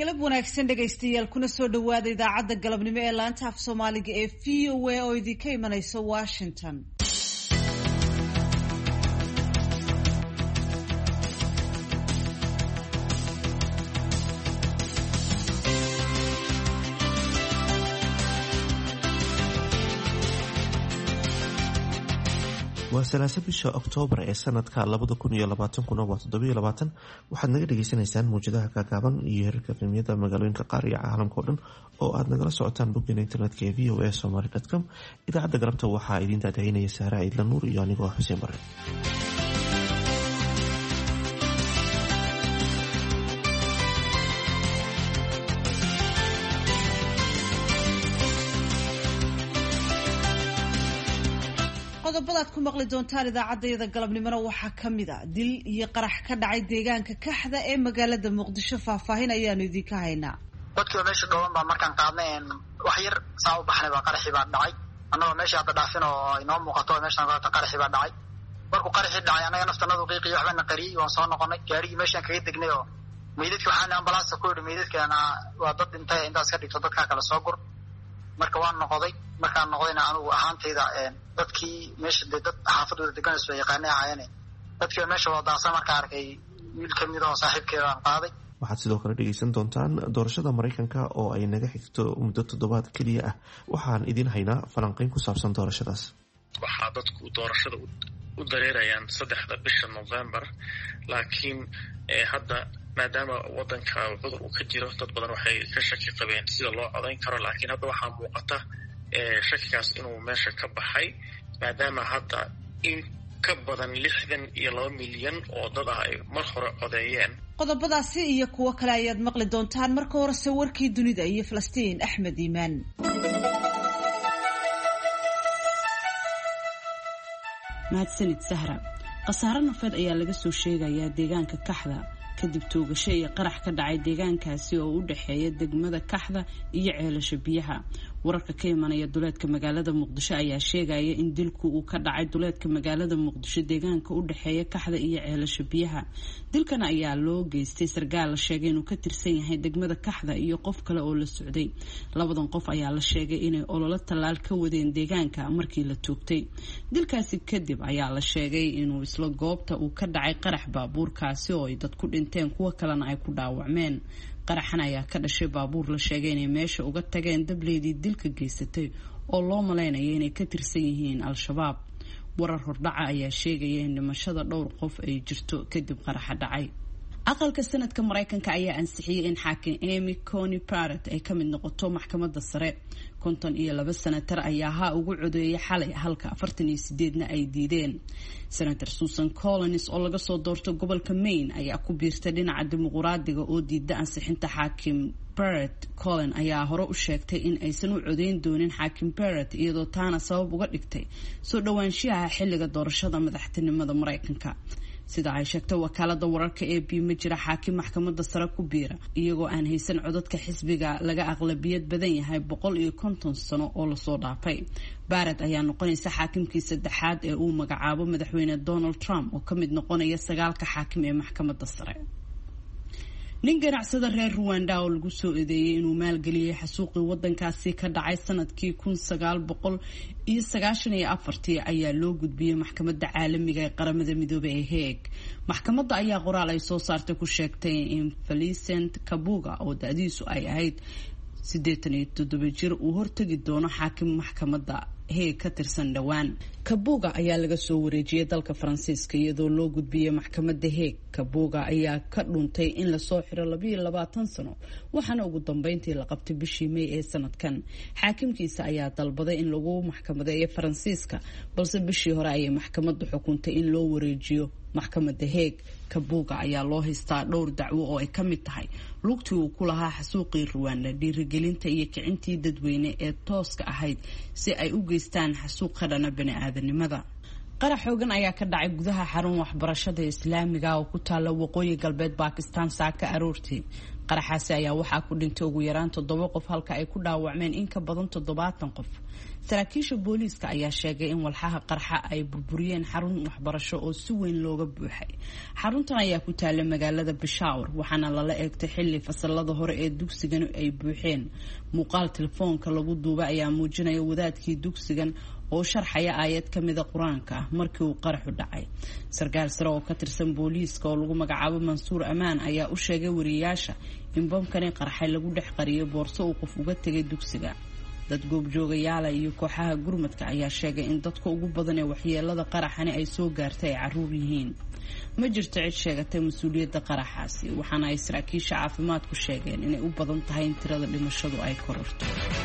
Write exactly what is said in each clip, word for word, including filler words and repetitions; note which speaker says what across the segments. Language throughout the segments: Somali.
Speaker 1: galab wanaagsan dhegaystayaal kuna soo dhawaada idaacadda galabnimo ee laanta af Soomaaliga ee V O A oo idinka imanaysa Washington.
Speaker 2: waa salaasa bisha Oktoobar ee sanadka labada kun iyo labaatan kuna waa toddoba iyo labaatan waxaad naga dhageysanaysaan muujadaha kaagaaban iyo heerarka filimyada magaalooyinka qaar iyo caalamka oo dhan oo aad nagala socotaan boggeena internetka ee v o a somali dot com. idaacadda galabta waxaa idiin daadahinaya Saara Ciidla Nuur iyo anigoo Xuseen Bare.
Speaker 1: qodobadaad ku maqli doontaan idaacadayada galabnimona waxaa ka mid ah dil iyo qarax ka dhacay deegaanka Kaxda ee magaalada Muqdisho. faahfaahin ayaanu idinka haynaa.
Speaker 3: dadkii meesha dhooban baa markaan qaadnay wax yar saa u baxnay baa qaraxii baa dhacay annagoo meesha hadda dhaafin oo inoo muuqato meeshaan qaata qaraxii baa dhacay markuu qaraxii dhacay anaga naftanadu qiiqii waxba na qariyay waan soo noqonay gaarigii meeshaan kaga degnay oo meydadkii waxaan ambalaasta ku yidhi meydadkeena waa dad dhintay intaas ka dhigto dadkaa kala soo gur marka waan noqday markaan noqdayna anigu ahaantayda dadkii meesha dad xaafadooda deganayso way yaqaanay ahaayeen dadkii meesha wadaasa markaa arkay wiil ka mid ah saaxiibkeeda aan qaaday.
Speaker 2: waxaad sidoo kale dhegeysan doontaan doorashada Mareykanka oo ay naga xigto muddo toddobaad kaliya ah. waxaan idin haynaa falanqeyn ku saabsan doorashadaas.
Speaker 4: waxaa dadku doorashada u dareerayaan saddexda bisha November laakiin hadda maadaama wadanka cudur uu ka jiro dad badan waxay ka shaki qabeen sida loo codayn karo laakiin hadda waxaa muuqata shakigaas inuu meesha ka baxay maadaama hadda in ka badan lixdan iyo laba milyan oo dad ah ay mar hore codeeyeen.
Speaker 1: qodobadaasi iyo kuwo kale ayaad maqli doontaan. marka horese warkii dunida iyo Falastiin Axmed Iimaan.
Speaker 5: mahadsanid Sahra. khasaare nafeed ayaa laga soo sheegayaa deegaanka Kaxda kadib toogasho iyo qarax ka dhacay deegaankaasi oo u dhaxeeya degmada Kaxda iyo ceelasha biyaha. wararka ka imanaya duleedka magaalada Muqdisho ayaa sheegaya in dilku uu ka dhacay duleedka magaalada Muqdisho deegaanka u dhaxeeya Kaxda iyo ceelasha biyaha. dilkan ayaa loo geystay sargaal la sheegay inuu ka tirsan yahay degmada Kaxda iyo qof kale oo la socday. labadan qof ayaa la sheegay inay ololo talaal ka wadeen deegaanka markii la toogtay. dilkaasi kadib ayaa la sheegay inuu isla goobta uu ka dhacay qarax baabuurkaasi oo ay dad ku dhinteen kuwa kalena ay ku dhaawacmeen. qaraxan ayaa ka dhashay baabuur la sheegay inay meesha uga tageen dableedii dilka geysatay oo loo malaynayo inay ka tirsan yihiin al-shabaab. warar hordhaca ayaa sheegaya in dhimashada dhowr qof ay jirto kadib qaraxa dhacay. aqalka sanadka Mareykanka ayaa ansixiyay in xaakim Amy Coney Barrett ay ka mid noqoto maxkamadda sare. konton iyo laba senatar ayaa ha ugu codeeyay xalay halka afartan iyo sideed-na ay diideen. Senator Susan Collins oo laga soo doorto gobolka Maine ayaa ku biirtay dhinaca dimuqraadiga oo diida ansixinta xaakim Barrett. Collins ayaa hore u sheegtay in aysan u codeyn doonin xaakim Barrett iyadoo taana sabab uga dhigtay soo dhawaanshiyaha xilliga doorashada madaxtinimada Mareykanka. sida ay sheegtay wakaalada wararka A B ma jira xaakim maxkamadda sare ku biira iyagoo aan haysan codadka xisbiga laga aqlabiyad badan yahay boqol iyo konton sano oo la soo dhaafay. Barrett ayaa noqonaysa xaakimkii saddexaad ee uu magacaabo madaxweyne Donald Trump oo ka mid noqonaya sagaalka xaakim ee maxkamadda sare. nin ganacsada reer Rwanda oo lagu soo eedeeyay inuu maalgeliyay xasuuqii wadankaasi ka dhacay sanadkii kun sagaal boqol iyo sagaashan iyo afartii ayaa loo gudbiyay maxkamadda caalamiga ee qaramada midoobay ee Hague. maxkamadda ayaa qoraal ay soo saartay ku sheegtay in Felicent Kabuga oo da'diisu ay ahayd siddeetan iyo toddoba jir uu hortagi doono xaakim maxkamadda Hague ka tirsan dhawaan. Kabuga ayaa laga soo wareejiyay dalka Faransiiska iyadoo loo gudbiyay maxkamadda Hague. Kabuga ayaa ka dhuntay in la soo xiro laba iyo labaatan sano waxaana ugu dambeyntii la qabtay bishii May ee sanadkan. xaakimkiisa ayaa dalbaday in lagu maxkamadeeyo Faransiiska balse bishii hore ayay maxkamaddu xukuntay in loo wareejiyo maxkamadda Hague. Kabuga ayaa loo haystaa dhowr dacwo oo ay ka mid tahay lugtii uu ku lahaa xasuuqii Rwanda, dhiirigelinta iyo kicintii dadweyne ee tooska ahayd si ay u geystaan xasuuq ka dhana bani'aadanimada. qarax xoogan ayaa ka dhacay gudaha xarun waxbarashada islaamiga oo ku taala waqooyi galbeed Pakistan saaka aroortii. qaraxaasi ayaa waxaa ku dhintay ugu yaraan toddoba qof halka ay ku dhaawacmeen in ka badan toddobaatan qof. saraakiisha booliiska ayaa sheegay in walxaha qarxa ay burburiyeen xarun waxbarasho oo si weyn looga buuxay. xaruntan ayaa ku taala magaalada Peshawar waxaana lala eegtay xilli fasalada hore ee dugsigan ay buuxeen. muuqaal telefoonka lagu duubay ayaa muujinaya wadaadkii dugsigan oo sharxaya aayad ka mid ah Quraanka markii uu qaraxu dhacay. sarkaal sare oo ka tirsan booliiska oo lagu magacaabo Mansuur Amaan ayaa u sheegay wariyaasha in boomkani qarxay lagu dhex qariyay boorso uu qof uga tagay dugsiga. dad goobjoogayaal iyo kooxaha gurmadka ayaa sheegay in dadka ugu badan ee waxyeelada qaraxani ay soo gaartay ay caruur yihiin. ma jirto cid sheegatay mas'uuliyadda qaraxaasi waxaana ay saraakiisha caafimaadku sheegeen inay u badan tahay in tirada dhimashadu ay kororto.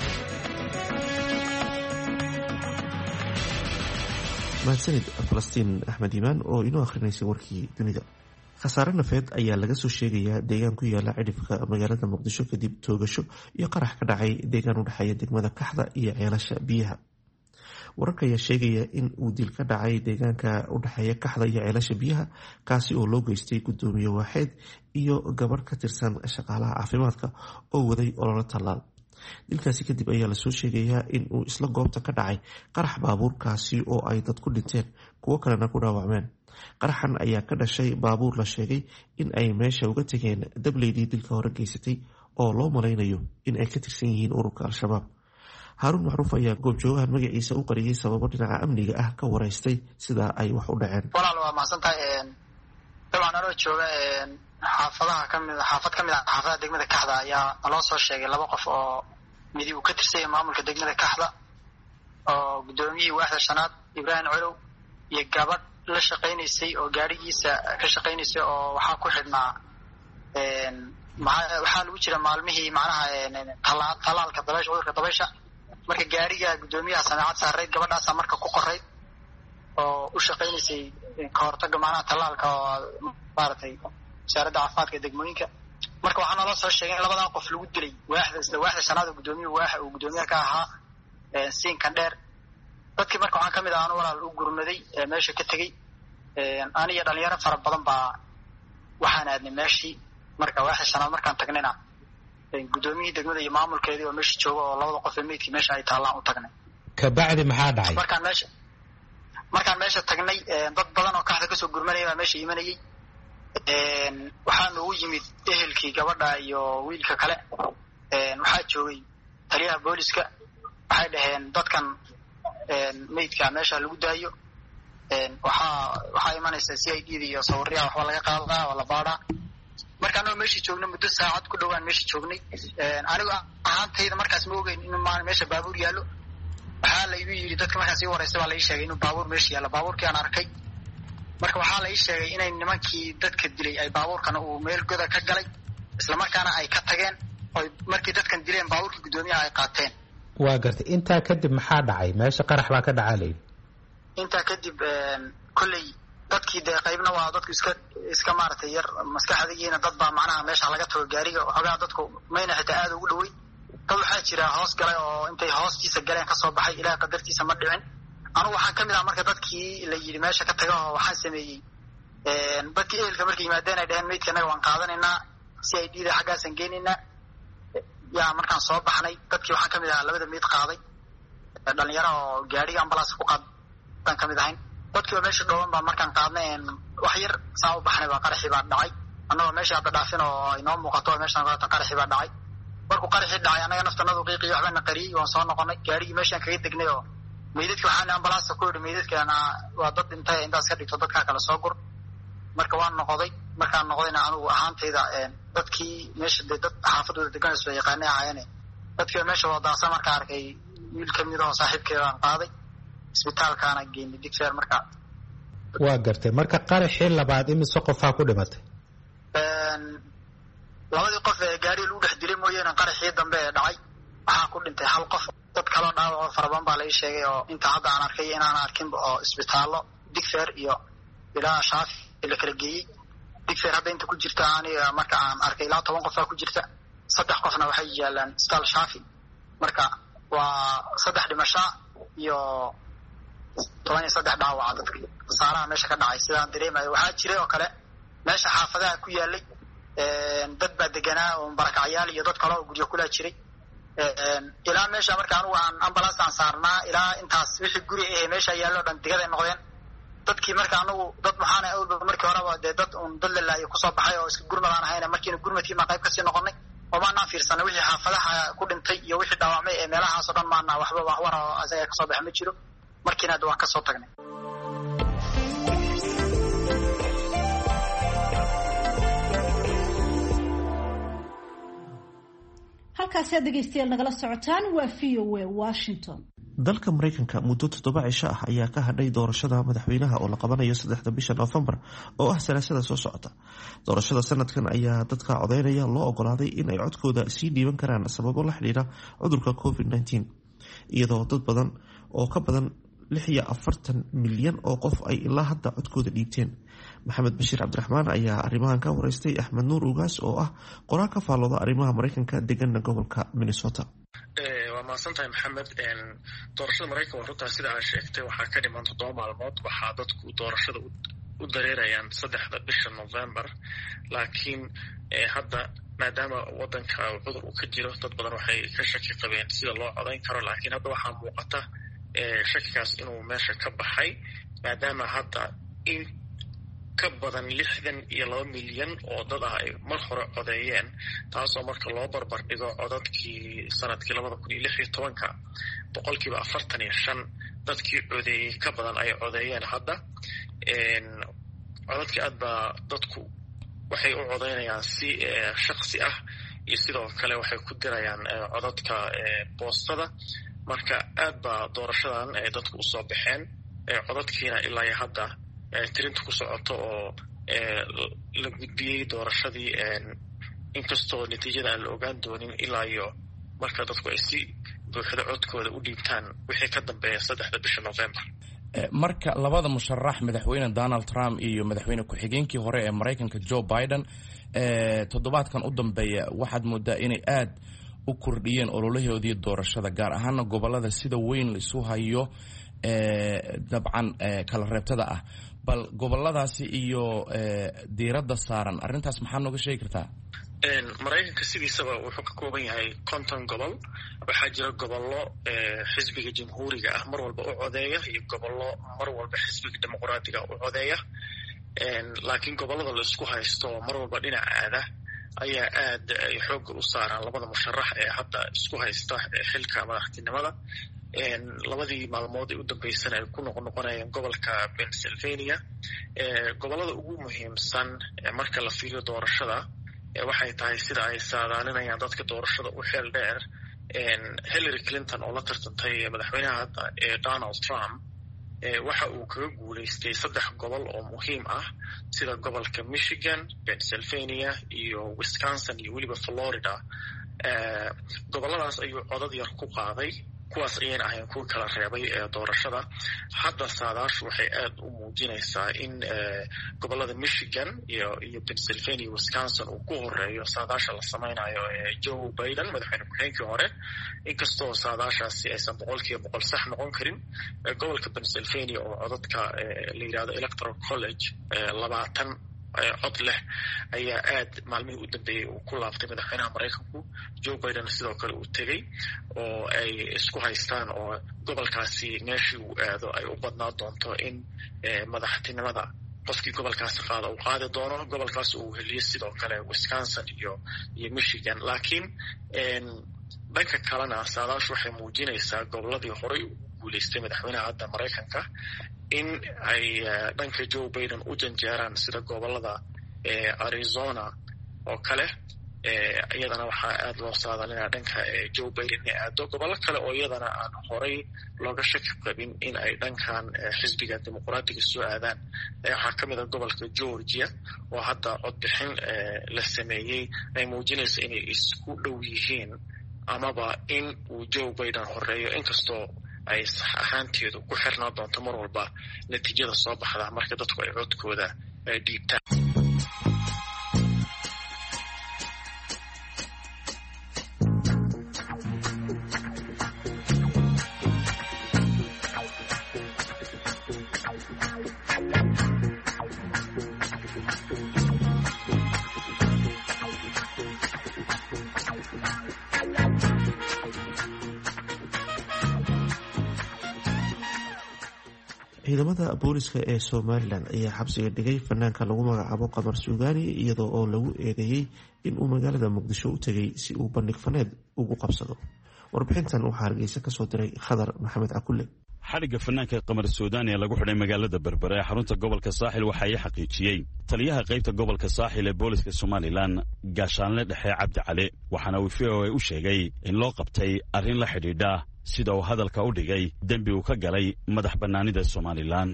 Speaker 2: mahadsanid falastiin axmed iimaan oo inoo akhrinaysay warkii dunida. khasaare nafeed ayaa laga soo sheegayaa deegaan ku yaala cidhifka magaalada muqdisho kadib toogasho iyo qarax ka dhacay deegaan u dhexeeya degmada kaxda iyo ceelasha biyaha. wararka ayaa sheegaya in uu dil ka dhacay deegaanka u dhexeeya kaxda iyo ceelasha biyaha kaasi oo loo geystay gudoomiye waaxeed iyo gabarh ka tirsan shaqaalaha caafimaadka oo waday ololo tallaal. dilkaasi kadib ayaa lasoo sheegayaa in uu isla goobta ka dhacay qarax baabuurkaasi oo ay dad ku dhinteen kuwo kalena ku dhaawacmeen. qaraxan ayaa ka dhashay baabuur la sheegay in ay meesha uga tegeen dableydii dilka hore geysatay oo loo malaynayo in ay ka tirsan yihiin ururka al-shabaab. haaruun macruuf ayaa goobjoogahan magaciisa u qariyay sababo dhinaca amniga ah ka wareystay sida ay wax u dhaceen.
Speaker 3: walaal waa mahadsantahay. dabcan anoo jooga xaafadaha kamid xaafad ka mid ah xaafadaha degmada kaxda ayaa naloo soo sheegay laba qof oo midi uu ka tirsanya maamulka degmada kaxda oo gudoomiyihii waaxda shanaad Ibraahim Colow iyo gabadh la shaqaynaysay oo gaarigiisa ka shaqaynaysay oo waxaa ku xidhnaa waxaa lagu jira maalmihii macnaha talaalka dabaysha cudurka dabaysha. marka gaariga gudoomiyaha samaacad saareyd gabadhaasa marka ku qorayd oo u shaqaynaysay ka hortaga macnaha talaalka oo maaragtay wasaaradda caafimaadka degmooyinka. marka waxaa naloo soo sheegay in labadaa qof lagu dilay waaxda isla waaxda shanaad oo gudoomiyuhu waaxa uu gudoomiyaha ka ahaa siinkan dheer. dadkii marka waxaan kamid ah anu walaal u gurmaday meesha ka tegey. aniyo dhalinyaro fara badan baa waxaan aadnay meeshii. marka waaxda shanaad markaan tagnayna gudoomiyihii degmada iyo maamulkeedii oo meesha jooga oo labada qof ee meydkii meesha ay taallaan u tagnay.
Speaker 6: kabacdi maxaa dhacay?
Speaker 3: markaan meesha markaan meesha tagnay dad badan oo kaxda kasoo gurmanaya baa meesha imanayay. waxaa noogu yimid ehelkii gabadha iyo wiilka kale. waxaa joogay taliyaha booliska. waxay dhaheen dadkan meydka meesha lagu daayo. waxaa waxaa imanaysa c I D da iyo sawiryaha waxba laga qaadaa oo la baadhaa. marka anoo meeshii joogna muddo saacad ku dhowaan meesha joognay. anigu ahaantayda markaas ma ogeyn in maan meesha baabuur yaallo. waxaa la igu yidhi dadka markaas ii wareysa baa la ii sheegay inuu baabuur meesha yaallo. baabuurkii aan arkay marka waxaa la ii sheegay inay nimankii dadka dilay ay baabuurkana uu meel goda ka galay islamarkaana ay ka tageen oy markii dadkan dileen baabuurkii gudoomiyaha ay qaateen.
Speaker 6: waa gartay. intaa kadib maxaa dhacay? meesha qarax baa ka dhacaa layidhi.
Speaker 3: intaa kadib kolley dadkii dee qaybna waa dadku iska iska maaragtay yar maskaxdigiina dad baa macnaha meesha laga tago gaariga waxoogaa dadku mayna xitaa aada ugu dhoweyn. dad waxaa jira hoos galay oo intay hoostiisa galeen kasoo baxay ilaah qadartiisa ma dhicin. anugu waxaan kamid ah marka dadkii la yidhi meesha ka taga oo waxaan sameeyey dadkii ehelka markay yimaadeen ay dhaheen meydka innaga waan qaadanaynaa c I D da xaggaasaan geenaynaa. yaa markaan soo baxnay dadkii waxaan kamid ahaa labada meyd qaaday. dhalinyaro oo gaariga ambalaas ku qaadaan kamid ahayn. dadkiiba meesha dhooban baa markaan qaadnay wax yar saa u baxnay baa qaraxii baa dhacay. annagoo meesha hadda dhaafin oo inoo muuqato meeshaan qaata qaraxii baa dhacay. markuu qaraxii dhacay annaga naftanadu qiiqiyo waxbana qariyey waan soo noqonay. gaarigii meeshaan kaga degnay oo meydadkii waxaan ambalaasta ku yidhi meydadkaana waa dad dhintay intaas ka dhigto dadkaa kale soo gur. marka waan noqday. markaan noqdayna anigu ahaantayda dadkii meesha dee dad xaafadooda deganayso yaqaanay ahaayeen. dadkiiba meesha wadaasa markaa arkay wiil kamid ahoo saaxiibkeedaan qaaday isbitaalkaana geynay digfeer. marka
Speaker 6: waa gartay. marka qaraxii labaad imise qofaa ku dhimatay?
Speaker 3: labadii qof ee gaariga lagu dhex dilay mooyaane qaraxii dambe ee dhacay waxaa ku dhintay hal qof. dad kaloo dhaawaco farabadan baa lai sheegay oo inta hadda aan arkay inaan arkinba oo isbitaallo digfeer iyo ilaa shaafi la kala geeyey. digfeer hadda inta ku jirta aniga marka aan arkay ilaa toban qofaa ku jirta. saddex qofna waxay yaalaan isbitaal shaafi. marka waa saddex dhimashaa iyo toban iyo saddex dhaawaca dadkii khasaaraha meesha ka dhacay sidaan dareemayo waxaa jiray oo kale meesha xaafadaha ku yaalay dad baa deganaa oo barakacyaal iyo dad kale oo guryo kula jiray ilaa meesha marka anigu aan ambulance aan saarnaa ilaa intaas wixii guri ah meesha yaallo dhan digaday noqdeen dadkii marka anagu dad maxaana awalba markii horeba dee dad un dad lalaayo kusoo baxay oo iska gurmadaan ahayna markiina gurmadkii maa qayb kasii noqonay oo maanaan fiirsanay wixii xaafadaha ku dhintay iyo wixii dhaawacmay ee meelahaas oo dhan maana waxba wax war oo asaga kasoo baxa ma jiro markiina hadda waan kasoo tagnay
Speaker 1: halkaasi aad dhegeystayaal nagala socotaan waa v o a Washington.
Speaker 2: dalka Mareykanka muddo toddoba cisho ah ayaa ka hadhay doorashada madaxweynaha oo la qabanayo saddexda bisha November oo ah salaasada soo socota. Doorashada sanadkan ayaa dadka codeynaya loo ogolaaday in ay codkooda sii dhiiban karaan sababo la xiriira cudurka covid nineteen iyadoo dad badan oo ka badan lix iyo afartan milyan oo qof ay ilaa hadda codkooda dhiibteen. maxamed bashiir cabdiraxmaan ayaa arrimahan ka wareystay axmed nuur ugaas oo ah qoraal ka faallooda arrimaha Mareykanka degana gobolka Minnesota.
Speaker 4: waa mahadsantahay maxamed doorashada Mareykanka waa runtaa sida aad sheegtay waxaa ka dhiman toddoba maalmood waxaa dadku doorashada u dareerayaan saddexda bisha November laakiin hadda maadaama wadanka cudur uu ka jiro dad badan waxay ka shaki qabeen sida loo codeyn karo laakiin hadda waxaa muuqata shakigaas inuu meesha ka baxay maadaama hadda in ka badan lixdan iyo laba milyan oo dad ah ay mar hore codeeyeen taasoo marka loo barbar dhigo codadkii sanadkii labada kun iyo lix iyo tobanka boqolkiiba afartan iyo shan dadkii codeeyey ka badan ay codeeyeen hadda codadkii aad baa dadku waxay u codeynayaan si shaksi ah iyo sidoo kale waxay ku dirayaan codadka boostada marka aad baa doorashadan ay dadku usoo baxeen codadkiina ilaa iyo hadda tirinta ku socoto oo la gudbiyey doorashadii inkastoo natiijada aan la ogaan doonin ilaa iyo marka dadku ay si buuxda codkooda u dhiibtaan wixii ka dambeeya saddexda bisha November.
Speaker 7: marka labada musharax madaxweyne Donald Trump iyo madaxweyne ku-xigeenkii hore ee Mareykanka Joe Biden toddobaadkan u dambeeya waxaad moodaa inay aad u kordhiyeen ololahoodii doorashada gaar ahaan gobolada sida weyn la isu hayo dabcan kala reebtada ah bal goboladaasi iyo diiradda saaran arrintaas maxaa nooga sheegi kartaa?
Speaker 4: Mareykanka sidiisaba wuxuu ka kooban yahay konton gobol waxaa jira gobollo xisbiga jamhuuriga ah mar walba u codeeya iyo gobollo mar walba xisbiga dimuqraadiga u codeeya laakiin gobollada la isku haysto mar walba dhinaca aada ayaa aad ay xoogga u saaraan labada musharax ee hadda isku haysta xilka madaxtinimada labadii maalmood ee u dambeysana ay ku noqonoqonayeen gobolka Pennsylvania gobollada ugu muhiimsan marka la fiiriyo doorashada waxay tahay sida ay saadaalinayaan dadka doorashada u xeel dheer Hillary Clinton oo la tartantay madaxweynaha hadda ee Donald Trump waxa uu kaga guuleystay saddex gobol oo muhiim ah sida gobolka Michigan, Pennsylvania iyo Wisconsin iyo weliba Florida gobolladaas ayuu codad yar ku qaaday kuwaas ayayna ahayn kuwa kala reebay ee doorashada hadda saadaashu waxay aad u muujinaysaa in gobollada Michigan iyo iyo Pennsylvania Wisconsin uu ku horeeyo saadaasha la samaynayo ee Joe Biden madaxweyne ku-xigeenkii hore inkastoo saadaashaasi aysan boqolkiiba boqol sax noqon karin gobolka Pennsylvania oo codadka la yidhahdo Electoral College labaatan cod leh ayaa aad maalmihii u dambeeyey uu ku laabtay madaxweynaha Mareykanku Joe Biden sidoo kale uu tegey oo ay isku haystaan oo gobolkaasi meeshii uu aado ay u badnaa doonto in madaxtinimada qofkii gobolkaasi qaada uu qaadi doono gobolkaas uu heliyo sidoo kale Wisconsin iyo iyo Michigan laakiin dhanka kalena saadaashu waxay muujinaysaa gobolladii horey u guuleystay madaxweynaha hadda Mareykanka in ay dhanka Joe Biden u janjeeraan sida gobolada Arizona oo kale iyadana waxaa aad loo saadaalinaya dhanka Joe Biden inay aado gobollo kale oo iyadana aan horey looga shaki qabin in ay dhankan xisbiga dimuqraadiga soo aadaan waxaa ka mid ah gobolka Georgia oo hadda codbixin la sameeyey ay muujinayso inay isku dhow yihiin amaba in uu Joe Biden horeeyo inkastoo ay sax ahaanteedu ku xirnaa doonto mar walba natiijada soo baxda marka dadku ay codkooda dhiibtaan.
Speaker 2: ciidamada booliska ee somalilan ayaa xabsiga dhigay fanaanka lagu magacaabo qamar suugaani iyadoo oo lagu eedeeyey inuu magaalada muqdisho u tegay si uu bandhig faneed ugu qabsado. warbixintan waxaa hargeysa kasoo diray khadar maxamed cakulle.
Speaker 8: xadhigga fanaanka qamar suudaani ee lagu xidhay magaalada berbere ee xarunta gobolka saaxil waxaa ii xaqiijiyey taliyaha qaybta gobolka saaxil ee booliska somalilan gaashaanle dhexe cabdi cali, waxaana uu v o a u sheegay in loo qabtay arrin la xidhiidha sida uu hadalka u dhigay dembi uu ka galay madax bannaanida somalilan.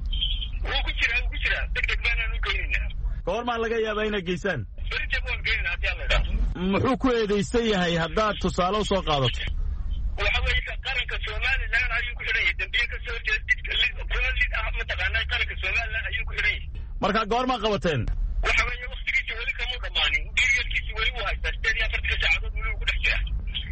Speaker 9: wuu ku jiraa wuu ku jiraa degdeg baanaan u geynaynaa.
Speaker 8: goormaa laga yaabaa inay geysaan?
Speaker 9: berita waan geynaa haddii alla idhaahdo.
Speaker 8: muxuu ku eedaysan yahay haddaad tusaale u soo qaadato?
Speaker 9: waxa weeye qaranka somalilan ayuu ku xidhan yahay, dembiye ka soo horjeeda didka kuna lid ah mataqaanaa qaranka somalilan ayuu ku xidhan yahay.
Speaker 8: markaa goormaa qabateen?
Speaker 9: waxa weeye waktigiisa weli kamuu dhammaanin, diryarkiisa weli wuu haystaa sideed iyo afartanka saacadood weli uu ku dhex jiraa.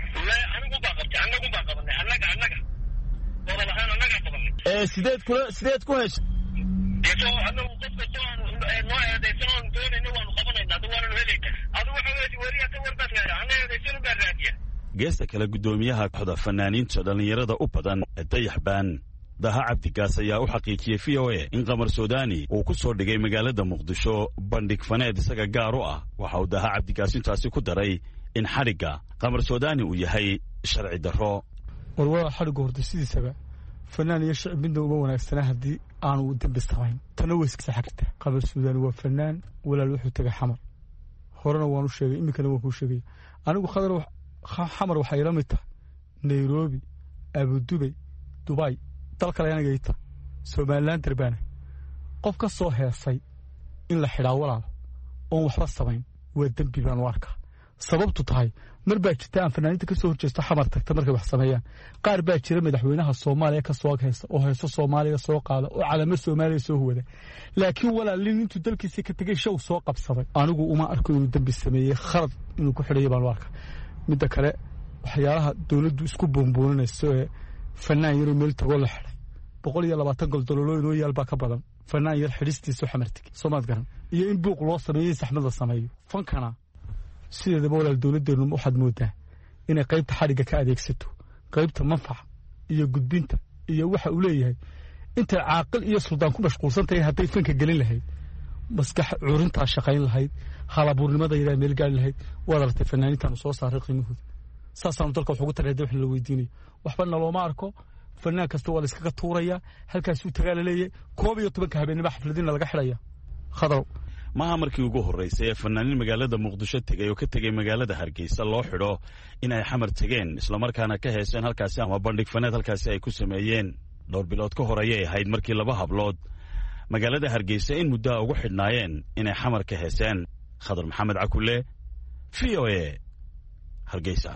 Speaker 9: anigu baa qabtay anagu baa qabanay annaga annaga gobol ahaan annagaa qabanay.
Speaker 8: ee sideed kula sideed ku heshay?
Speaker 9: deso anagu qof kastoo aan noo eedaysan oon doonayna waanu qabanayna adu waananu helayna. adu waxa weeye weriya ka warbaad leedaha ana eedaysan ubaa raadiya.
Speaker 8: geesta kale guddoomiyaha kooxda fanaaniinta dhallinyarada u badan ee dayaxbaan daha cabdigaas ayaa u xaqiijiyey v o a in qamar suudaani uu ku soo dhigay magaalada muqdisho bandhig faneed isaga gaar u ah. waxa uu daha cabdigaas intaasi ku daray in xadhigga qamar suudaani uu yahay sharci darro.
Speaker 10: war waa xadhigga horta sidiisaba fanaan iyo shicib midna uma wanaagsanaa haddii aanu dembi samayn. tana way iska xagta. qamar suudaani waa fanaan walaal wuxuu tegay xamar, horena waanu sheegay iminkana waan kuu sheegay. anigu khadar xamar waxay ila mid tahay nairobi, abudubay, dubay, dal kale anaga ita somalilan darbaana. qof ka soo heesay in la xidhaa walaal oon waxba samayn waa dembi baan u arkaa. sababtu tahay mar baa jirta aan fanaaniinta ka soo horjeesto xamar tagta markay wax sameeyaan. qaar baa jira madaxweynaha soomaaliya ka soo heesa oo heeso soomaaliya soo qaada oo calamo soomaaliya soo huwada, laakiin walaalin intuu dalkiisii ka tegay show soo qabsaday. anigu uma arko inuu dembi sameeyey, khalad inuu ku xidhayo baan u arkaa. midda kale waxyaalaha dowladdu isku buunbuuninayso ee fanaan yaroo meel tagoo la xidhay boqol iyo labaatan gol dololooyin oo yaal baa ka badan fanaan yar xidhistiisu xamartigi soomaad garan, iyo in buuq loo sameeyey saxmad la sameeyo. fankana sideedaba walaal dowladdeenu waxaad moodaa inay qaybta xadhigga ka adeegsato qaybta manfaca iyo gudbinta iyo waxa uu leeyahay. intay caaqil iyo suldaan ku mashquulsan tahay hadday fanka gelin lahayd, maskax curintaa shaqayn lahayd, halabuurnimada yadaa meel gaari lahayd, waad aragtay fanaaniintaanu soo saaray qiimahooda. saasaanu dalka wax ugu tarayda wax la weydiinayo. waxba nalooma arko, fanaan kasta waa la iskaga tuuraya, halkaasuu tagaa la leeyahay. koob iyo tobanka habeenimo xafladina laga xidhaya. khadaw
Speaker 8: maaha markii ugu horraysay ee fanaaniin magaalada muqdisho tegay oo ka tegay magaalada hargeysa loo xidho in ay xamar tegeen islamarkaana ka heeseen halkaasi ama bandhig faneed halkaasi ay ku sameeyeen. dhowr bilood ka hor ayay ahayd markii laba hablood magaalada hargeysa in muddaha ugu xidhnaayeen inay xamar ka heeseen. khadar maxamed cakulle, v o a, hargeysa.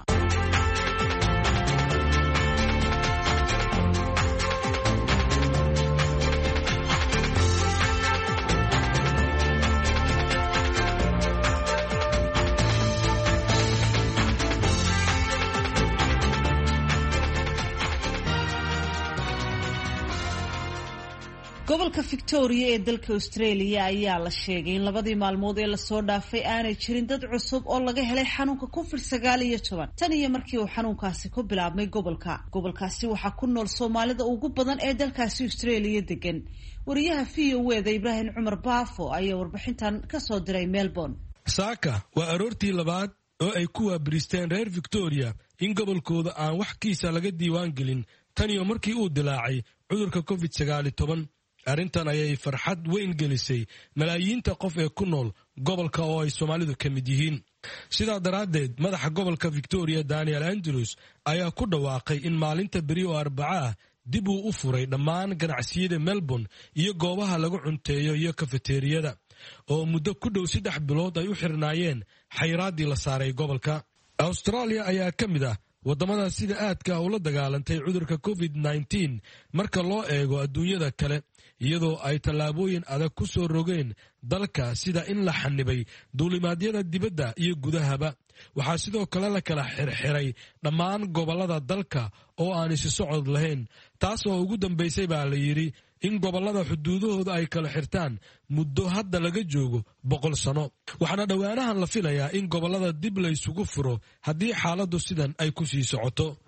Speaker 1: gobolka victoria ee dalka australia ayaa la sheegay in labadii maalmood ee lasoo dhaafay aanay jirin dad cusub oo laga helay xanuunka covid sagaal iyo toban tan iyo markii uu xanuunkaasi ku bilaabmay gobolka gobolkaasi waxaa ku nool soomaalida ugu badan ee dalkaasi australia degan. wariyaha v o eda ibraahim cumar baafo ayaa warbixintan kasoo diray melbourne.
Speaker 11: saaka waa aroortii labaad oo ay ku waabiristeen reer victoria in gobolkooda aan wax kiisa laga diiwaan gelin tan iyo markii uu dilaacay cudurka covid sagaal iyo toban. arrintan ayay farxad weyn gelisay malaayiinta qof ee ku nool gobolka oo ay soomaalidu ka mid yihiin. sidaa daraaddeed madaxa gobolka victoria daniel andrews ayaa ku dhawaaqay in maalinta beri oo arbaca ah dib uu u furay dhammaan ganacsiyada melbourne iyo goobaha lagu cunteeyo iyo kafeteeriyada oo muddo ku dhow saddex bilood ay u xirnaayeen xayraaddii la saaray gobolka. australia ayaa ka mid ah waddamada sida aadka ula dagaalantay cudurka covid nneteen marka loo eego adduunyada kale, iyadoo ay tallaabooyin adag ku soo rogeen dalka sida in la xanibay duulimaadyada dibadda iyo gudahaba. waxaa sidoo kale la kala xirxiray dhammaan gobollada dalka oo aan isi socod lahayn, taas oo ugu dambaysay baa la yidhi in gobollada xuduudahooda ay kala xirtaan muddo hadda laga joogo boqol sano. waxaana dhowaanahan la filayaa in gobollada dib la isugu furo haddii xaaladdu sidan ay ku sii socoto.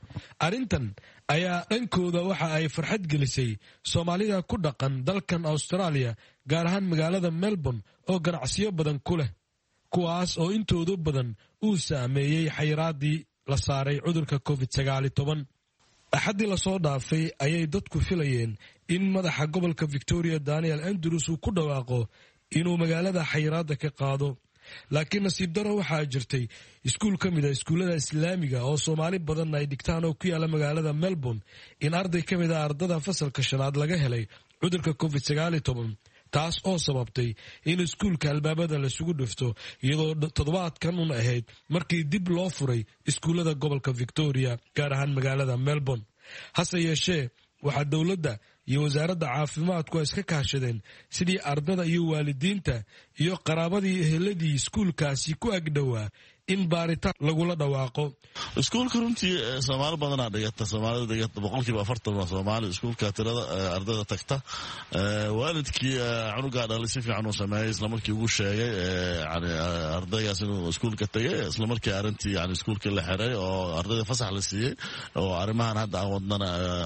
Speaker 11: arrintan ayaa dhankooda waxa ay farxad gelisay soomaalida ku dhaqan dalkan australia gaar ahaan magaalada melbourne oo ganacsiyo badan ku leh kuwaas oo intoodu badan uu saameeyey xayiraadii la saaray cudurka covid sagaal iyo toban. axaddii lasoo dhaafay ayay dadku filayeen in madaxa gobolka victoria daniel andrews uu ku dhawaaqo inuu magaalada xayiraadda ka qaado, laakiin nasiib daro waxaa jirtay iskuul ka mid a iskuullada islaamiga oo soomaali badan ay dhigtaan oo ku yaala magaalada melbourne in arday ka mid a ardada fasalka shanaad laga helay cudurka covid sagaal iyo toban, taas oo sababtay in iskuulka albaabada laisugu dhifto iyadoo toddobaadkan un ahayd markii dib loo furay iskuullada gobolka victoria gaar ahaan magaalada melbourne. hase yeeshee waxaa dowladda iyo wasaaradda caafimaadku ay iska kaashadeen sidii ardada iyo waalidiinta iyo qaraabadii eheladii iskuulkaasi ku agdhowaa in baaritaan lagula dhawaaqo.
Speaker 12: iskuulka runtii soomaali badanaa dhigata soomaalida dhigata boqolkiiba afartan waa soomaali iskuulka tirada ardayda tagta. waalidkii cunugaa dhalay si fiican uu sameeyey islamarkii ugu sheegay yani ardaygaas inuu iskuulka tegay islamarkii arrintii yani iskuulkii la xiray oo ardayda fasax la siiyey oo arrimahan hadda aan wadnana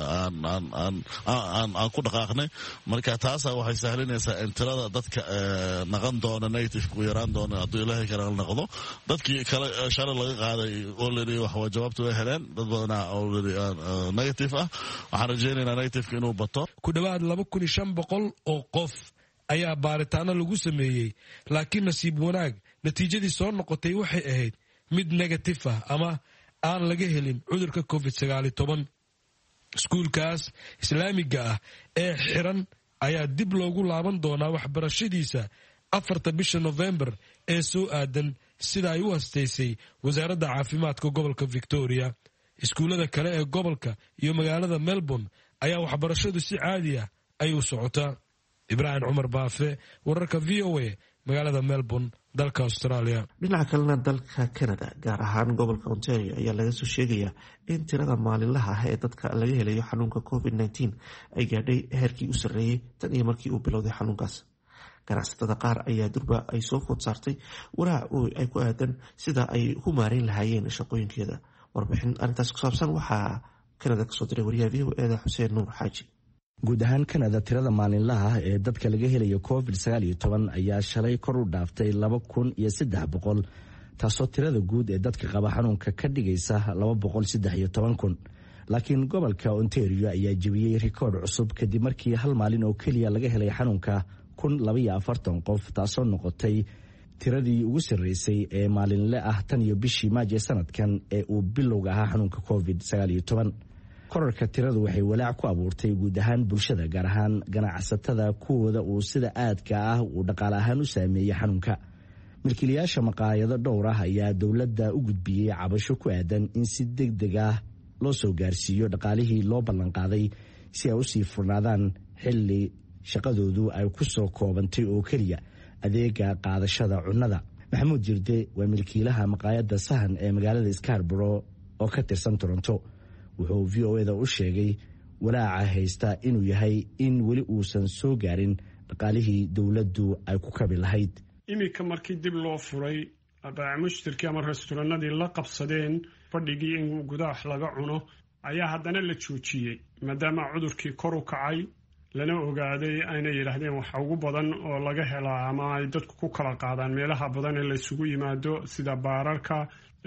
Speaker 12: aan ku dhaqaaqnay. marka taasa waxay sahlinaysaa in tirada dadka naqan doona negative ku yaraan doona hadduu ilaahay kale noqdo. dadkii shalay laga qaaday already waxa jawaabtu way heleen dad badanaa already negative ah. waxaan rajaynaynaa negativeka inuu bato.
Speaker 11: ku dhowaad laba kun iyo shan boqol oo qof ayaa baaritaano lagu sameeyey, laakiin nasiib wanaag natiijadii soo noqotay waxay ahayd mid negative ah ama aan laga helin cudurka covid sagaal iyo toban. iskuulkaas islaamiga ah ee xiran ayaa dib loogu laaban doonaa waxbarashadiisa afarta bisha november ee soo aadan sida ay u hastaysay wasaaradda caafimaadka gobolka victoria. iskuullada kale ee gobolka iyo magaalada melbourne ayaa waxbarashadu si caadi ah ay u socotaa. ibraahim cumar baafe, wararka v o a, magaalada melbourne, dalka australia.
Speaker 2: dhinaca kalena dalka canada gaar ahaan gobolka ontario ayaa laga soo sheegayaa in tirada maalinlaha ah ee dadka laga helayo xanuunka covid nneteen ay gaadhay heerkii u sarreeyey tan iyo markii uu bilowday xanuunkaas. ganacsatada qaar ayaa durba ay soo food saartay walaac ay ku aadan sida ay ku maareyn lahaayeen shaqooyinkeeda. warbixin arrintaas ku saabsan waxaa kanada kasoo diray wariyaha v o eda xuseen nuur xaaji.
Speaker 13: guud ahaan kanada tirada maalinlaha ah ee dadka laga helayo covid sagaal iyo toban ayaa shalay kor u dhaaftay laba kun iyo saddex boqol, taasoo tirada guud ee dadka qaba xanuunka ka dhigaysa laba boqol saddex iyo toban kun. laakiin gobolka ontario ayaa jebiyey rikoodh cusub kadib markii hal maalin oo keliya laga helay xanuunka kun labaiyo afartan qof, taasoo noqotay tiradii ugu sarreysay ee maalinle ah tan iyo bishii maaje sanadkan ee uu bilowga ahaa xanuunka covid sagaal iyo toban. korarka tiradu waxay walaac ku abuurtay guud ahaan bulshada, gaar ahaan ganacsatada kuwooda uu sida aadka ah uu dhaqaale ahaan u saameeyey xanuunka. milkiilayaasha maqaayado dhowr ah ayaa dowladda u gudbiyey cabasho ku aadan in si deg deg ah loo soo gaarsiiyo dhaqaalihii loo ballanqaaday si ay usii furnaadaan xilli shaqadoodu ay ku soo koobantay oo keliya adeega qaadashada cunnada. maxamuud jirde waa milkiilaha maqaayadda sahan ee magaalada scarborough oo ka tirsan toronto. wuxuu v o eda u sheegay walaaca haysta inuu yahay in weli uusan soo gaarin dhaqaalihii dowladdu ay ku kabi lahayd.
Speaker 14: iminka markii dib loo furay mushtarkii ama restoranadii la qabsadeen fadhigii in gudaha laga cuno ayaa haddana la joojiyey maadaama cudurkii kor u kacay lana ogaaday aynay yidhaahdeen waxa ugu badan oo laga helaa ama ay dadku ku kala qaadaan meelaha badan ee laysugu yimaado sida baararka,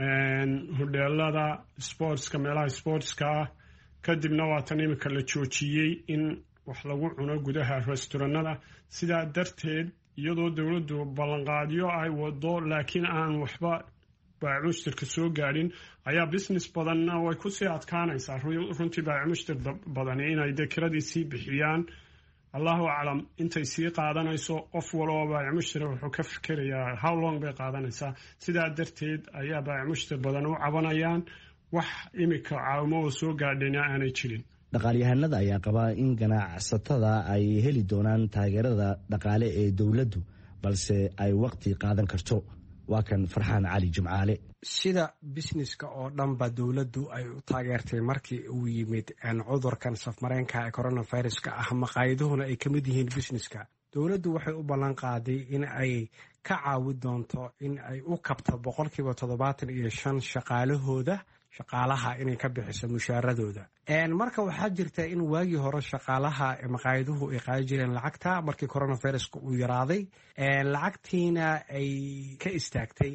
Speaker 14: hodheelada, sportska, meelaha sportska ah. kadibna waatan iminka la joojiyey in wax lagu cuno gudaha restoranada. sidaa darteed iyadoo dowladdu ballanqaadyo ay wado laakiin aan waxba baacimushtarka soo gaadhin ayaa business badanna way kusii adkaanaysaa runtii baacimushtar badani inay dee kiradii sii bixiyaan. allahu aclam intay sii qaadanayso qof waloo baacimushtar wuxuu ka fikerayaa how long bay qaadanaysaa. sidaa darteed ayaa baacimushtar badan u cabanayaan wax imika caawimo oo soo gaadhayna aanay jirin.
Speaker 13: dhaqaalyahanada ayaa qabaa in ganacsatada ay heli doonaan taageerada dhaqaale ee dowladdu, balse ay waqti qaadan karto. waa kan farxaan cali jimcaale.
Speaker 15: sida businesska oo dhanba dowladdu ay u taageertay markii uu yimid cudurkan safmareenka ee coronaviruska ah, maqaayaduhuna ay ka mid yihiin businesska. dowladdu waxay u ballan qaaday in ay ka caawi doonto in ay u kabto boqolkiiba toddobaatan iyo shan shaqaalahooda shaqaalaha inay ka bixiso mushaaradooda marka waxaa jirta in waagii hore shaqaalaha maqaayaduhu ay qaadi jireen lacagta markii coronaviruska uu yaraaday lacagtiina ay ka istaagtay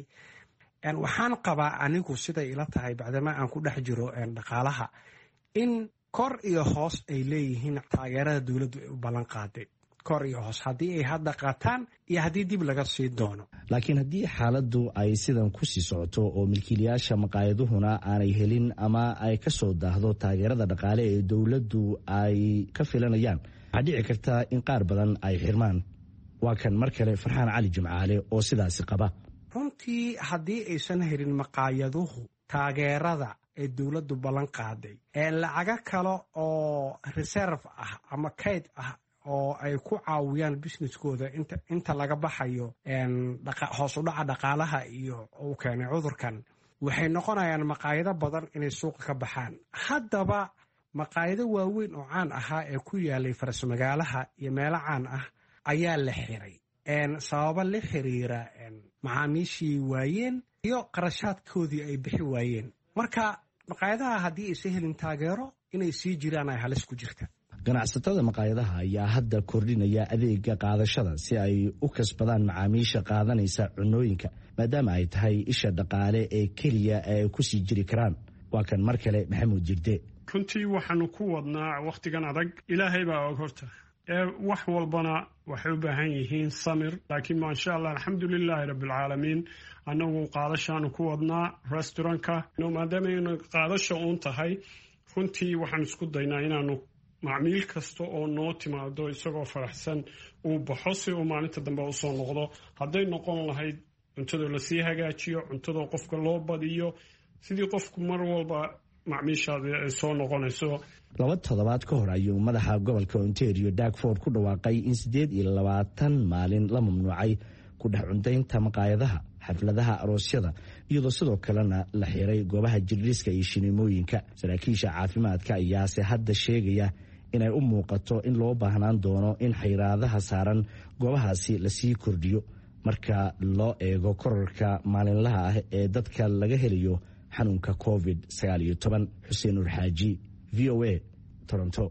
Speaker 15: waxaan qabaa anigu siday ila tahay bacdama aan ku dhex jiro dhaqaalaha in kor iyo hoos ay leeyihiin taageerada dowladdu ay u ballan qaaday kor iyo hoos haddii ay hadda qaataan iyo haddii dib laga sii doono
Speaker 13: laakiin haddii xaaladdu ay sidan ku sii socoto oo milkiilayaasha maqaayaduhuna aanay helin ama ay ka soo daahdo taageerada dhaqaale ee dowladdu ay ka filanayaan waxaa dhici karta in qaar badan ay xirmaan waa kan mar kale farxaan cali jimcaale oo sidaasi qaba
Speaker 15: runtii haddii aysan helin maqaayaduhu taageerada ee dowladdu ballan qaaday lacago kale oo reserve ah ama kayd ah oo ay ku caawiyaan businesskooda inta inta laga baxayo hoos u dhaca dhaqaalaha iyo uu keenay cudurkan waxay noqonayaan maqaayado badan inay suuqa ka baxaan haddaba maqaayado waaweyn oo caan ahaa ee ku yaalay faras-magaalaha iyo meelo caan ah ayaa la xiray sababo la xiriira macaamiishii waayeen iyo qarashaadkoodii ay bixi waayeen marka maqaayadaha haddii aysa helin taageero inay sii jiraan ay halis ku jirta
Speaker 13: ganacsatada maqaayadaha ayaa hadda kordhinaya adeega qaadashada si ay u kasbadaan macaamiisha qaadanaysa cunooyinka maadaama ay tahay isha dhaqaale ee keliya ay ku sii jiri karaan waa kan mar kale maxamuud jirde
Speaker 14: runtii waxaanu ku wadnaa wakhtigan adag ilaahay baa og horta ee wax walbana waxay u baahan yihiin samir laakiin maasha allah alxamdulilaahi rabbilcaalamiin annagu qaadashaanu ku wadnaa restaurantka maadaama aynu qaadasha uun tahay runtii waxaan isku daynaa inaanu macmiil kasta oo noo timaado isagoo faraxsan uu baxo si uu maalinta dambe usoo noqdo hadday noqon lahayd cuntadoo lasii hagaajiyo cuntadoo qofka loo badiyo sidii qofku mar walba macmiishaadi ay soo noqonayso
Speaker 13: laba toddobaad ka hor ayuu madaxa gobolka ontario dagford ku dhawaaqay in siddeed iyo labaatan maalin la mamnuucay ku dhex cuntaynta maqaayadaha xafladaha aroosyada iyadoo sidoo kalena la xiray goobaha jirdhiska iyo shineemooyinka saraakiisha caafimaadka ayaase hadda sheegaya inay u muuqato in loo baahnaan doono in xayiraadaha saaran goobahaasi lasii kordhiyo marka loo eego korarka maalinlaha ah ee dadka laga helayo xanuunka covid sagaal iyo toban xuseen nur xaaji v o a toronto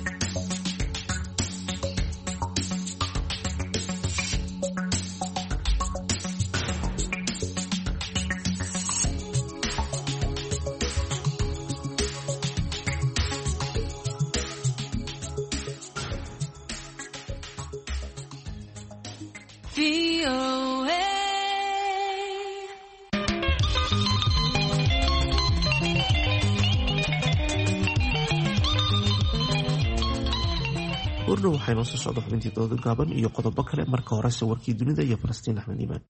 Speaker 2: wardhow waxay noo soo socda xubintii dooda gaaban iyo qodobo kale marka horese warkii dunida iyo falastiin axmed iimaan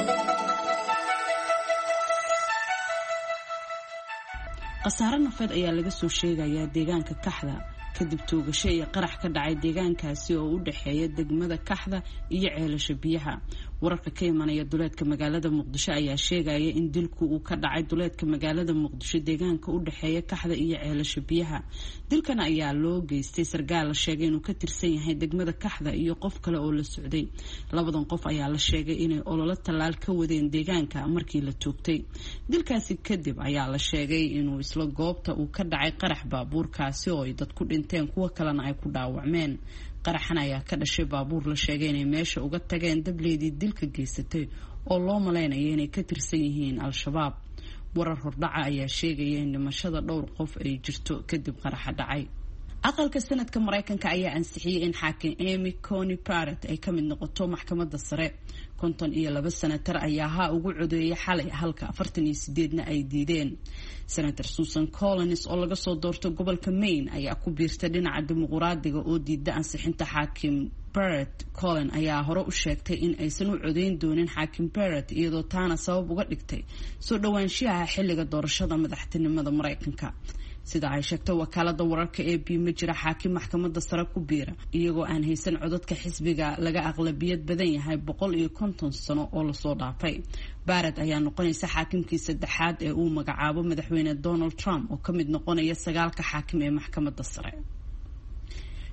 Speaker 5: khasaare nafeed ayaa laga soo sheegayaa deegaanka kaxda kadib toogasho iyo qarax ka dhacay deegaankaasi oo u dhexeeya degmada kaxda iyo ceelasha biyaha wararka ka imanaya duleedka magaalada muqdisho ayaa sheegaya in dilku uu ka dhacay duleedka magaalada muqdisho deegaanka u dhexeeya kaxda iyo ceelasha biyaha dilkan ayaa loo geystay sargaal la sheegay inuu ka tirsan yahay degmada kaxda iyo qof kale oo la socday labadan qof ayaa la sheegay inay ololo tallaal ka wadeen deegaanka markii la toogtay dilkaasi kadib ayaa la sheegay inuu isla goobta uu ka dhacay qarax baabuurkaasi oo ay dad ku dhinteen kuwo kalena ay ku dhaawacmeen qaraxan ayaa ka dhashay baabuur la sheegay inay meesha uga tageen dableedii dilka geysatay oo loo malaynaya inay ka tirsan yihiin al-shabaab warar hordhaca ayaa sheegaya in dhimashada dhowr qof ay jirto kadib qaraxa dhacay aqalka sanadka maraykanka ayaa ansixiyey in xaakim amy coney barrett ay ka mid noqoto maxkamadda sare konton iyo laba senatar ayaa haa ugu codeeyay xalay halka afartan iyo sideedna ay diideen senator susan collins oo laga soo doorto gobolka maine ayaa ku biirtay dhinaca dimuquraadiga oo diida ansixinta xaakim barrett collin ayaa hore u sheegtay in aysan u codeyn doonin xaakim barrett iyadoo taana sabab uga dhigtay soo dhowaanshiyaha xilliga doorashada madaxtinimada maraykanka sida ay sheegtay wakaalada wararka ee b ma jira xaakim maxkamadda sare ku biira iyagoo aan haysan codadka xisbiga laga aqlabiyad badan yahay boqol iyo konton sano oo lasoo dhaafay barrett ayaa noqonaysa xaakimkii saddexaad ee uu magacaabo madaxweyne donald trump oo ka mid noqonaya sagaalka xaakim ee maxkamadda sare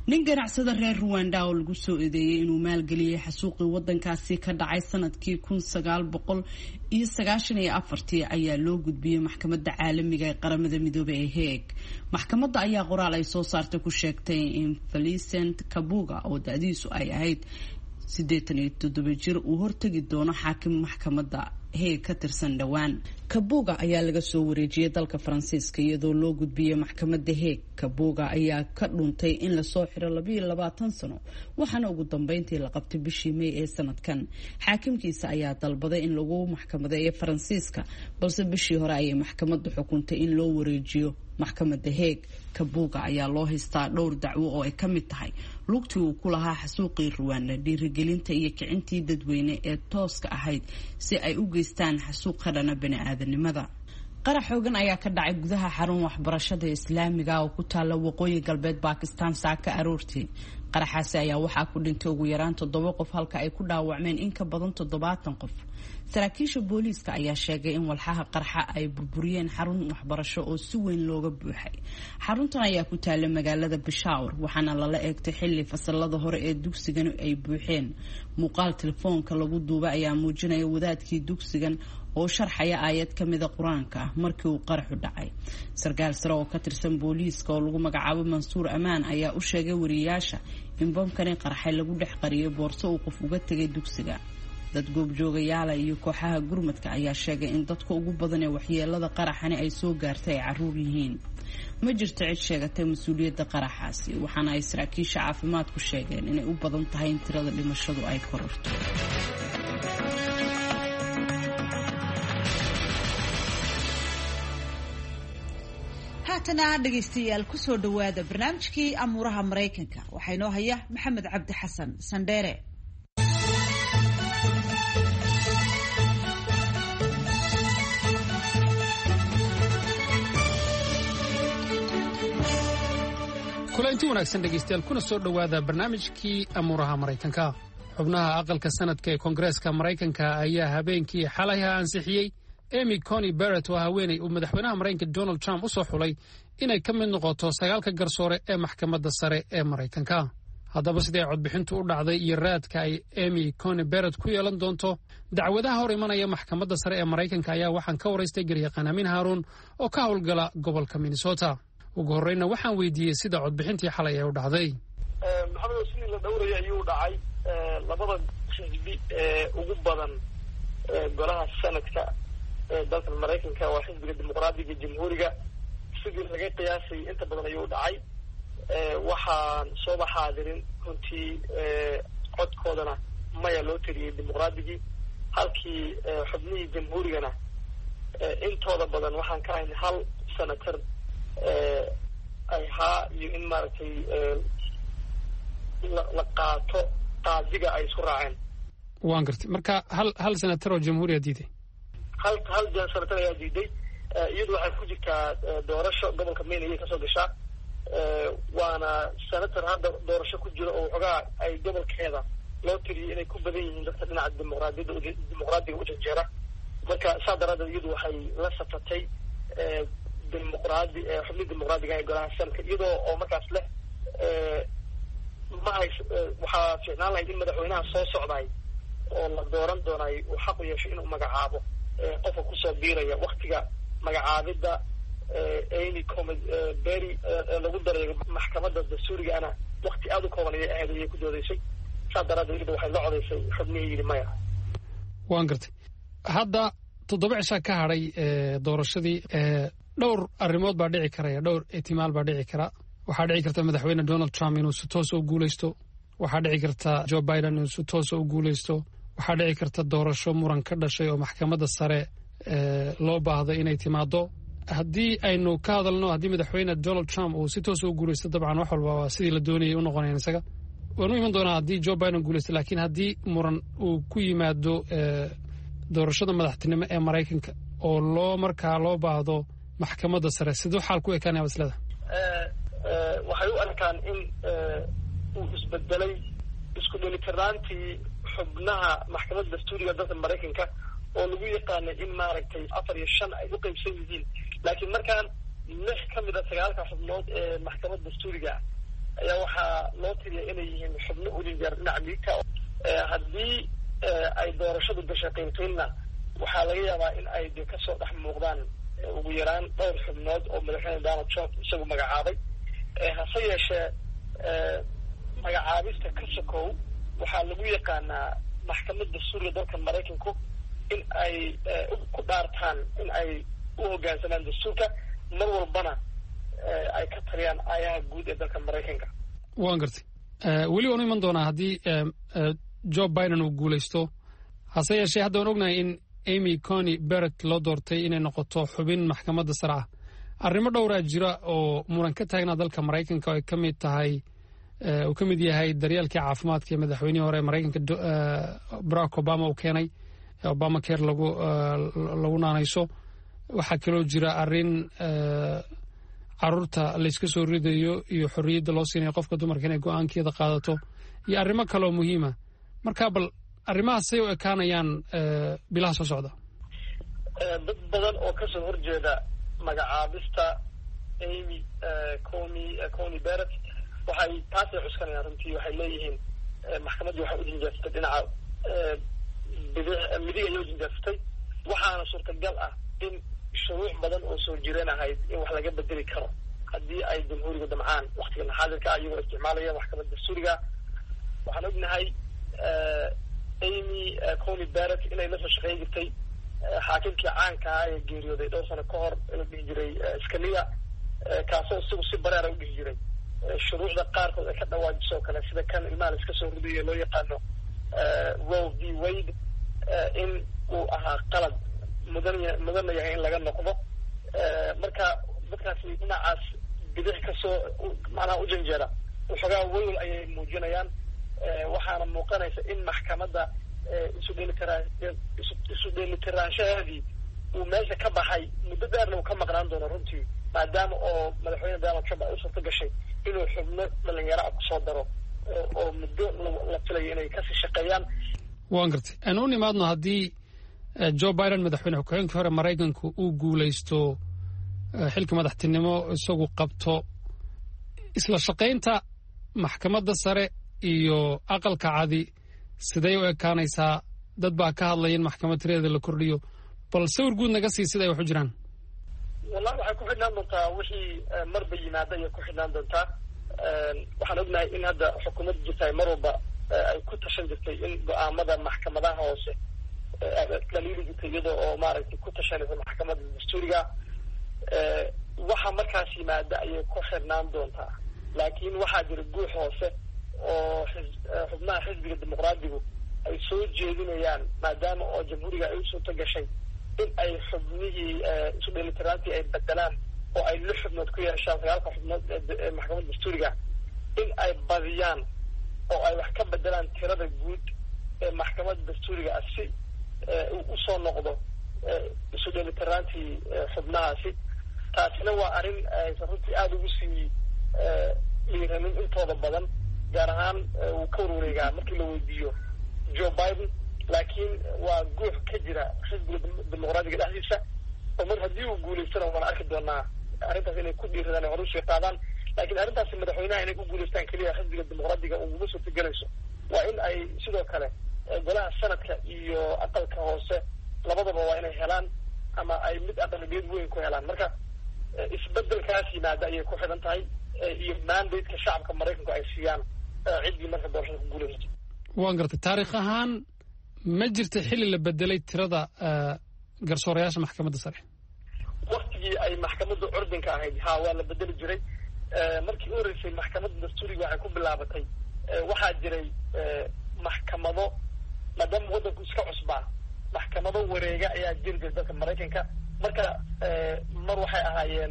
Speaker 5: nin ganacsada reer Rwanda oo lagu soo eedeeyay inuu maalgeliyay xasuuqii wadankaasi ka dhacay sanadkii kun sagaal boqol iyo sagaashan iyo afartii ayaa loo gudbiyay maxkamadda caalamiga ee qaramada midoobay ee Hague. Maxkamadda ayaa qoraal ay soo saartay ku sheegtay in Felicent Kabuga oo da'diisu ay ahayd siddeetan iyo toddoba jir uu hortagi doono xaakim maxkamadda Hague ka tirsan dhawaan. Kabuga ayaa laga soo wareejiyay dalka Faransiiska iyadoo loo gudbiyay maxkamadda Hague. Kabuga ayaa ka dhuntay in la soo xiro laba iyo labaatan sano waxaana ugu dambeyntii la qabtay bishii May ee sanadkan. Xaakimkiisa ayaa dalbaday in lagu maxkamadeeyo Faransiiska balse bishii hore ayay maxkamaddu xukuntay in loo wareejiyo maxkamadda Hague. Kabuga ayaa loo haystaa dhowr dacwo oo ay ka mid tahay lugtii uu ku lahaa xasuuqii Rwanda, dhiirigelinta iyo kicintii dadweyne ee tooska ahayd si ay u geystaan xasuuq ka dhana bini'aadanimada. qarax xoogan ayaa ka dhacay gudaha xarun waxbarashada Islaamiga oo ku taala waqooyi galbeed Pakistan saaka aroortii. qaraxaasi ayaa waxaa ku dhintay ugu yaraan toddoba qof halka ay ku dhaawacmeen in ka badan toddobaatan qof. saraakiisha booliiska ayaa sheegay in walxaha qarxa ay burburiyeen xarun waxbarasho oo si weyn looga buuxay. xaruntan ayaa ku taala magaalada Peshawar waxaana lala eegtay xilli fasalada hore ee dugsigan ay buuxeen. muuqaal telefoonka lagu duubay ayaa muujinaya wadaadkii dugsigan oo sharxaya aayad ka mid ah Quraanka markii uu qaraxu dhacay. sarkaal sare oo ka tirsan booliiska oo lagu magacaabo Mansuur Amaan ayaa u sheegay wariyaasha in bombkani qarxay lagu dhex qariyay boorso uu qof uga tagay dugsiga. dad goobjoogayaal iyo kooxaha gurmadka ayaa sheegay in dadka ugu badan ee waxyeelada qaraxani ay soo gaartay ay caruur yihiin. ma jirto cid sheegatay mas'uuliyadda qaraxaasi waxaana ay saraakiisha caafimaadku sheegeen inay u badan tahay in tirada dhimashadu ay kororto.
Speaker 1: haatana dhegaystayaal ku soo dhawaada barnaamijkii amuuraha Mareykanka waxaa inoo haya Maxamed Cabdi Xasan Sandheere.
Speaker 16: kulanti wanaagsan dhegaystayaal kuna soo dhawaada barnaamijkii amuuraha Mareykanka. xubnaha aqalka sanadka ee Koongareeska Mareykanka ayaa habeenkii xalay ansixiyay Amy Coney Barrett oo haweeney uu madaxweynaha Mareykanka Donald Trump u soo xulay inay ka mid noqoto sagaalka garsoore ee maxkamadda sare ee Mareykanka. haddaba sidee codbixintu u dhacday iyo raadka ay Amy Coney Barrett ku yeelan doonto dacwadaha hor imanaya maxkamadda sare ee Mareykanka ayaa waxaan ka waraystay garyaqaan Amiin Haaruun oo ka howlgala gobolka Minnesota. ugu horreyna waxaan weydiiyey sida codbixintii xalay ay u dhacday.
Speaker 17: maxamed sidii la dhowrayay ayuu dhacay labada xisbi ee ugu badan golaha sanadka dalka Mareykanka waa xisbiga dimuqraadiga jamhuuriga. sidii laga qiyaasay inta badan ayuu dhacay. waxaan soo baxaadirin runtii codkoodana maya loo tiriyey dimuqraadigii halkii xubnihii jamhuurigana intooda badan waxaan ka hayn hal senator ay haa iyo in maaragtay la qaato qaadiga ay isku raaceen.
Speaker 16: waan gartay marka hal hal senator oo jamhuuriya diiday
Speaker 17: hal hal senator ayaa diiday. iyadu waxay ku jirtaa doorasho gobolka Maine ayay kasoo gashaa. waana senator hadda doorasho ku jira oo xogaa ay gobolkeeda loo tiriyay inay ku badan yihiin dadka dhinaca dimuqraadiyadda dimuqraadiga u janjeera. marka saa daraadeed iyadu waxay la safatay dimuqraadi xubnihi dimuqraadiga ee golaha sanadka iyadoo oo markaas leh ma hay waxaa fiicnaan lahayd in madaxweynaha soo socday oo la dooran doonay uu xaq u yeesho inuu magacaabo qofka kusoo biiraya waktiga magacaabidda Amy Coney Barrett lagu daray maxkamadda dastuuriga ana wakti aad u kooban ayay ahayd ayay ku doodaysay. saa daraadeed waxay la codaysay xubnihii yidhi maya.
Speaker 16: waan gartay hadda toddoba cishaa ka hadhay doorashadii dhowr arrimood baa dhici karaya dhowr ihtimaal baa dhici kara. waxaa dhici karta madaxweyne Donald Trump inuu si toos u guulaysto. waxaa dhici karta Joe Biden inuu si toos u guulaysto. waxaa dhici karta doorasho muran ka dhashay oo maxkamadda sare loo baahdo inay timaado. haddii aynu ka hadalno haddii madaxweyne Donald Trump uu si toos u guulaysto dabcan wax walba waa sidii la doonayay u noqonayaan isaga. waanu iman doonaa haddii Joe Biden guulaysto laakiin haddii muran uu ku yimaado doorashada madaxtinimo ee Mareykanka oo loo markaa loo baahdo maxkamadda sare sidoo xaal ku ekaanaya waslada.
Speaker 17: waxay u arkaan in uu isbedelay isku dheelitirnaantii xubnaha maxkamadda dastuuriga dalka Mareykanka oo lagu yaqaanay in maaragtay afar iyo shan ay u qaybsan yihiin laakiin markaan lix ka mid a sagaalka xubnood ee maxkamadda dastuuriga ayaa waxaa loo tiriya inay yihiin xubno u janjeer dhinaca midigta. haddii ay doorashadu gashay qiimqiinna waxaa laga yaabaa in ay de kasoo dhex muuqdaan ugu yaraan dhowr xubnood oo madaxweyne donald trump isagu magacaabay. hase yeeshee magacaabista ka sokow waxaa lagu yaqaanaa maxkamadda suuriya dalka maraykanku in ay ku dhaartaan in ay u hoggaansamaan dastuurka mar walbana ay ka taliyaan aayaha guud ee dalka maraykanka.
Speaker 16: waan gartay weli waanu iman doonaa haddii joe biden uu guulaysto. hase yeeshee hadda waan ognahay in amy coney barrett loo doortay inay noqoto xubin maxkamadda sare ah. arrimo dhowraa jira oo muran ka taagnaa dalka maraykanka oo ay ka mid tahay uu ka mid yahay daryeelkii caafimaadka ee madaxweynihii hore ee maraykanka barack obama uu keenay obama care lagu lagu naanayso. waxaa kaloo jira arrin caruurta layska soo ridayo iyo xorriyadda loo siinayo qofka dumarka inay go-aankeeda qaadato iyo arrimo kaleoo muhiima. marka bal arrimahaas say u ekaanayaan bilaha soo socda?
Speaker 17: dad badan oo kasoo horjeeda magacaabista amy coney coney barrett waxay taasay cuskanayaan runtii. waxay leeyihiin maxkamaddii waxay u jinjaarsatay dhinaca bidix midig ayay u jinjaarsatay. waxaana suurtagal ah in shuruuc badan oo soo jireen ahayd in wax laga bedeli karo haddii ay jamhuuriga damcaan waktigan xaadirka ah iyagoo isticmaalaya maxkamadda dastuuriga. waxaan ognahay amy coney barrett inay la soo shaqeyn jirtay xaakimkii caanka ah ee geeriyooday dhowr sano ka hor la dhihi jiray scalia, kaasoo isagu si bareera u dhihi jiray shuruucda qaarkood ay ka dhawaajiso kale sida kan ilmaha la iska soo ridayo loo yaqaano roe v wade in uu ahaa qalad mudan mudana yahay in laga noqdo. marka dadkaasi dhinacaas bidix kasoo macnaha u janjeera waxoogaa welwel ayay muujinayaan. waxaana muuqanaysa in maxkamadda isu dheelitira isu dheelitiraanshaheedii uu meesha ka baxay muddo dheerna uu ka maqnaan doono runtii, maadaama oo madaxweyne donald trump ay u suurta gashay inuu xubno dhalinyaro ah kusoo daro oo muddo la filayo inay kasii shaqeeyaan.
Speaker 16: waan gartay aan u nimaadno haddii joe biden madaxweyne ku-xigeenkii hore maraykanku uu guulaysto xilka madaxtinimo isagu qabto, isla shaqaynta maxkamadda sare iyo aqalka cadi siday u ekaanaysaa? dad baa ka hadlaya in maxkamad tireeda la kordhiyo. bal sawir guud naga sii sida ay wax u jiraan.
Speaker 17: wallahi waxay ku xidhnaan doontaa wixii marba yimaada ayay ku xidhnaan doontaa. waxaan ognahay in hadda xukuumadda jirta mar walba ay ku tashan jirtay in go-aamada maxkamadaha hoose dhaliili jirtay iyadoo oo maaragtay ku tashanaysa maxkamadda dastuuriga. waxa markaas yimaada ayay ku xidhnaan doontaa. laakiin waxaa jira guux hoose oo xubnaha xisbiga dimuqraadigu ay soo jeedinayaan maadaama oo jamhuuriga ay u suurta gashay in ay xubnihii isu dheelitiraantii ay bedelaan oo ay lix xubnood ku yeeshaan sagaalka xubnood ee maxkamadda dastuuriga, in ay badiyaan oo ay wax ka bedelaan tirada guud ee maxkamadda dastuuriga ah si usoo noqdo isu dheelitiraantii xubnahaasi. taasina waa arrin aysan runtii aada ugu sii liiranin intooda badan, gaar ahaan uu ka warwareegaa markii la weydiiyo joe biden. laakiin waa guux ka jira xisbiga dimuqraadiga dhexdiisa oo mar haddii uu guulaystana waan arki doonaa arrintaas inay ku dhiiradaan ay hore usii qaadaan. laakiin arrintaasi madaxweynaha inay ku guulaystaan keliya xisbiga dimuqraadiga uguma suurtagelayso. waa in ay sidoo kale golaha sanadka iyo aqalka hoose labadaba waa inay helaan ama ay mid aqlabiyad weyn ku helaan. marka isbedelkaas yimaada ayay ku xidhan tahay iyo mandateka shacabka maraykanku ay siiyaan ciddii marka doorashada ku guulaysato.
Speaker 16: waan gartay taariikh ahaan ma jirta xilli la bedelay tirada garsoorayaasha maxkamadda sare?
Speaker 17: waktigii ay maxkamadda curdinka ahayd ha waa la bedeli jiray. markii u horeysay maxkamadda dastuuriga waxay ku bilaabatay waxaa jiray maxkamado maadaama waddanku iska cusbaa maxkamado wareega ayaa jiri jiray dalka maraykanka. marka mar waxay ahaayeen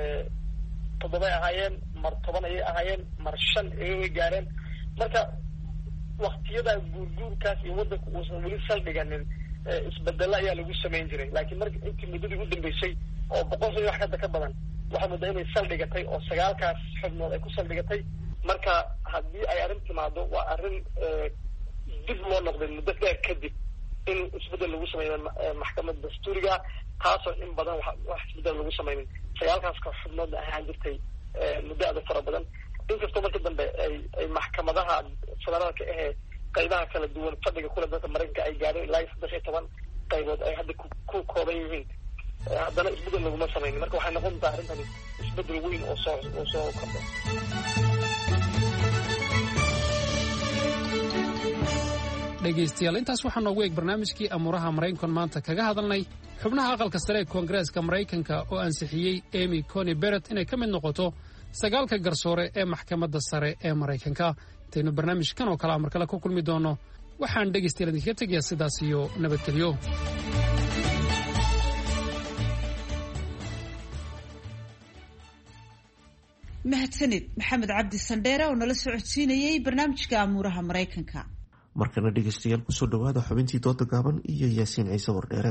Speaker 17: toddobay ahaayeen, mar toban ayay ahaayeen, mar shan ayay gaareen. marka waktiyada guurguurkaas iyo waddanku uusan weli saldhiganin isbedelo ayaa lagu samayn jiray. laakiin marka intii muddadii u dambeysay oo boqol sano wax hadda ka badan waxaa mudda inay saldhigatay oo sagaalkaas xubnood ay ku saldhigatay. marka haddii ay arrin timaado waa arrin dib loo noqday muddo dheer kadib in isbedel lagu sameeyo maxkamadda dastuuriga, taasoo in badan wax isbedel lagu sameynin. sagaalkaas ka xubnoodna ahaan jirtay muddo aada fara badan. inkastoo marka dambe ay ay maxkamadaha federaalka ahee qaybaha kala duwan fadhiga kula dalka maraykanka ay gaadheen ilaa iyo saddex iyo toban qaybood ay hadda ku kooban yihiin haddana isbeddel laguma samaynin marka waxay noqon doontaa arrintani isbeddel weyn oo soo oo soo kordha.
Speaker 16: dhegaystayaal intaas waxaa noogu eeg barnaamijkii amuuraha maraykankan maanta kaga hadalnay xubnaha aqalka sare ee koongareeska maraykanka oo ansixiyey amy coney barrett inay ka mid noqoto sagaalka garsoore ee maxkamadda sare ee maraykanka. intaynu barnaamijkan oo kale amar kale ku kulmi doonno waxaan dhegaystayaal idinkaga tegayaa sidaas iyo nabadgelyo.
Speaker 1: mahadsanid maxamed cabdi sandheere oo nala socodsiinayey barnaamijka amuuraha maraykanka.
Speaker 2: markana dhegaystayaal kusoo dhawaada xubintii dooda gaaban iyo yaasiin ciise wardheere.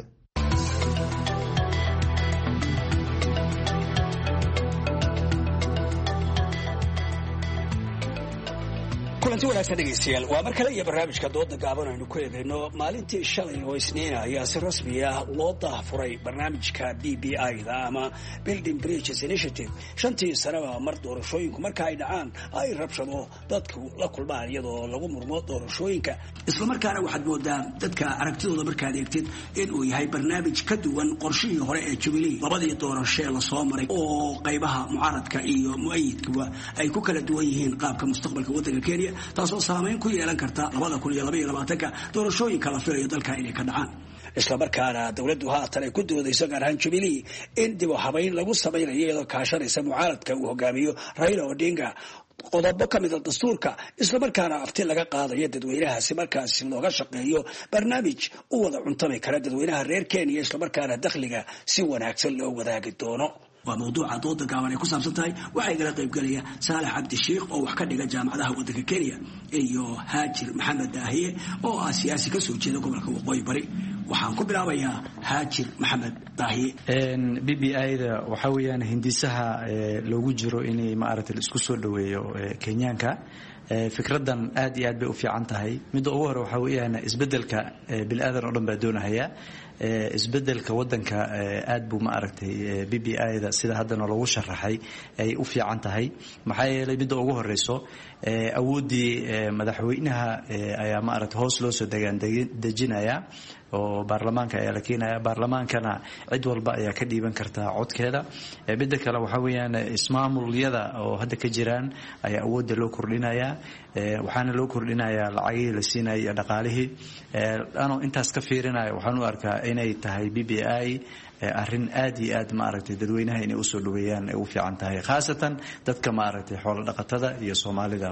Speaker 18: kulanti wanaagsan dhegaystayaal waa mar kale iyo barnaamijka dooda gaaban aynu ku eegayno maalintii shalay oo isniina ayaa si rasmi ah loo daahfuray barnaamijka b b i-da ama building bridges initiative. shantii sanaba mar doorashooyinku marka ay dhacaan ay rabshado dadku la kulmaan iyadoo lagu murmo doorashooyinka islamarkaana waxaad moodaa dadka aragtidooda markaad eegtid inuu yahay barnaamij ka duwan qorshihii hore ee jubilee labadii doorashee lasoo maray oo qaybaha mucaaradka iyo mu-ayidkuba ay ku kala duwan yihiin qaabka mustaqbalka waddanka Kenya taasoo saameyn ku yeelan karta labada kun iyo laba iyo labaatanka doorashooyinka la filayo dalka inay ka dhacaan. isla markaana dawladdu haatan ay ku doodayso gaar ahaan Jubilee in dib u habayn lagu samaynayo iyadoo kaashanaysa mucaaradka uu hogaamiyo Raila Odinga qodobo ka mid ah dastuurka isla markaana afti laga qaadayo dadweynaha si markaas looga shaqeeyo barnaamij u wada cuntami kara dadweynaha reer Kenya isla markaana dakhliga si wanaagsan loo wadaagi doono. waa mawduuca dooda gaaban ay ku saabsan tahay waxaa igala qayb galaya Saalax Cabdi Sheekh oo wax ka dhiga jaamacadaha waddanka Kenya iyo Haajir Maxamed Daahiye oo ah siyaasi ka soo jeeda gobolka Waqooyi Bari. waxaan ku bilaabayaa Haajir Maxamed Daahiye.
Speaker 19: B B I-da waxa weeyaan hindisaha loogu jiro inay maaragtay isku soo dhaweeyo Kenyaanka. fikradan aad iyo aad bay u fiican tahay. midda ugu hore waxa weeyaan isbedelka bil aadan oo dhan baa doonaya isbedelka wadanka aad buu ma aragtay B B I-da sida hadda lagu sharaxay ay u fiican tahay maxaa yeelay midda ugu horeyso awoodii madaxweynaha ayaa ma aragtay hoos loo soo degaan dejinaya oo baarlamaanka ayaa la keenaya baarlamaankana cid walba ayaa ka dhiiban kartaa codkeeda. midda kale waxa weeyaan ismaamulyada oo hadda ka jiraan ayaa awoodda loo kordhinaya waxaana loo kordhinayaa lacagihii la siinayay iyo dhaqaalihii. anoo intaas ka fiirinaya waxaan u arkaa inay tahay B B I arrin aad iyo aad maaragtay dadweynaha inay usoo dhaweeyaan ay u fiican tahay khaasatan dadka maaragtay xoolo dhaqatada iyo Soomaalida.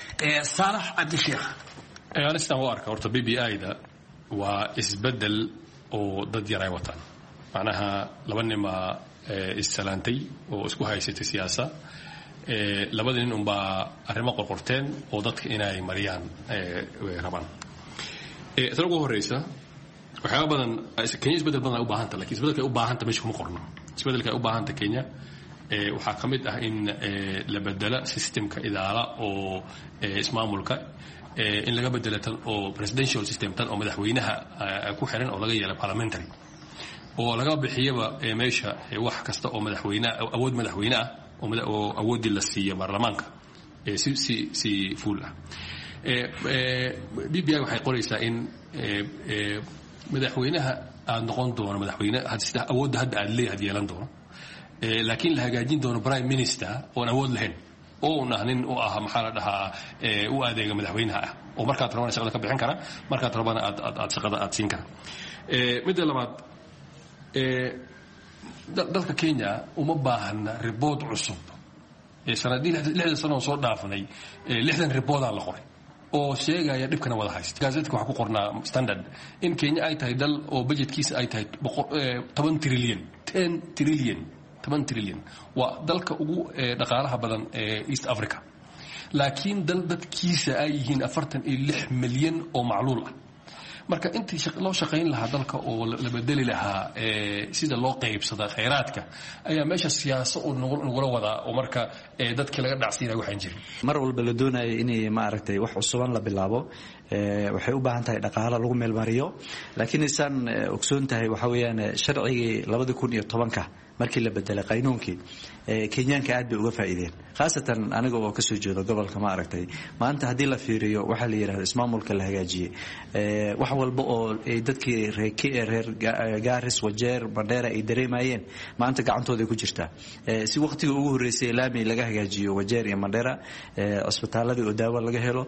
Speaker 18: Saalax Cabdi Sheekh
Speaker 20: anistan u arkaa horta B B I-da waa isbedel oo dad yar ay wataan macnaha laba nima is-salaantay oo isku haysatay siyaasa labada nin unbaa arrimo qorqorteen oo dadka inay mariyaan rabaan. tan ugu horeysa waxyaaba badan Kenya isbedel badan ay u baahanta laakiin isbedelka ay u baahanta meesha kuma qorno. isbedelka ay u baahanta Kenya waxaa ka mid ah in la bedela systemka idaara oo ismaamulka in laga bedelo tan oo presidential system tan oo madaxweynaha ku xiran oo laga yeelo parliamentary oo laga bixiyaba meesha wax kasta oo madaxweynaha awood madaxweyne ah oo awoodi la siiyo baarlamaanka si si si full ah. B B I waxay qoraysaa in madaxweynaha aad noqon doono madaxweyne sida awoodda hadda aad leeyahay yeelan doono laakiin la hagaajin doono prime minister oo awood lahayn oo nahnin oo ah maxaa la dhahaa u adeega madaxweynaha ah oo markaad rabana shaqada ka bixin kara markaad rabana aad aad shaqada aad siin kara. midda labaad dalka Kenya uma baahna report cusub sanadii lixdan sano soo dhaafnay lixdan report aan la qoray oo sheegaya dhibkana wada haysta. gaazeedka waxa ku qornaa standard in Kenya ay tahay dal oo budgetkiisa ay tahay toban trillion ten trillion toban trillion waa dalka ugu dhaqaalaha badan ee East Africa laakiin dal dadkiisa ay yihiin afartan iyo lix milyan oo macluul ah. marka intii loo shaqayn lahaa dalka oo la bedeli lahaa sida loo qaybsada kheyraadka ayaa meesha siyaasad oo nagula wadaa oo marka dadkii laga dhacsiinaya waxaan jirin.
Speaker 19: mar walba la doonayo inay maaragtay wax cusuban la bilaabo waxay u baahan tahay dhaqaale lagu meelmariyo laakiin isaan ogsoon tahay waxa weeyaan sharcigii labada kun iyo tobanka markii la bedelay qaynuunkii kenyaanka aad bay uga faa'iideen khaasatan aniga oo kasoo jeedo gobolka ma aragtay maanta haddii la fiiriyo waxaa la yidhahda ismaamulka la hagaajiyey wax walba oo ay dadkii reer gaaris wajeer bandheera ay dareemayeen maanta gacantooday ku jirtaa si waqtiga ugu horreysay laami laga hagaajiyo wajeer iyo mandheera cisbitaaladii oo daawo laga helo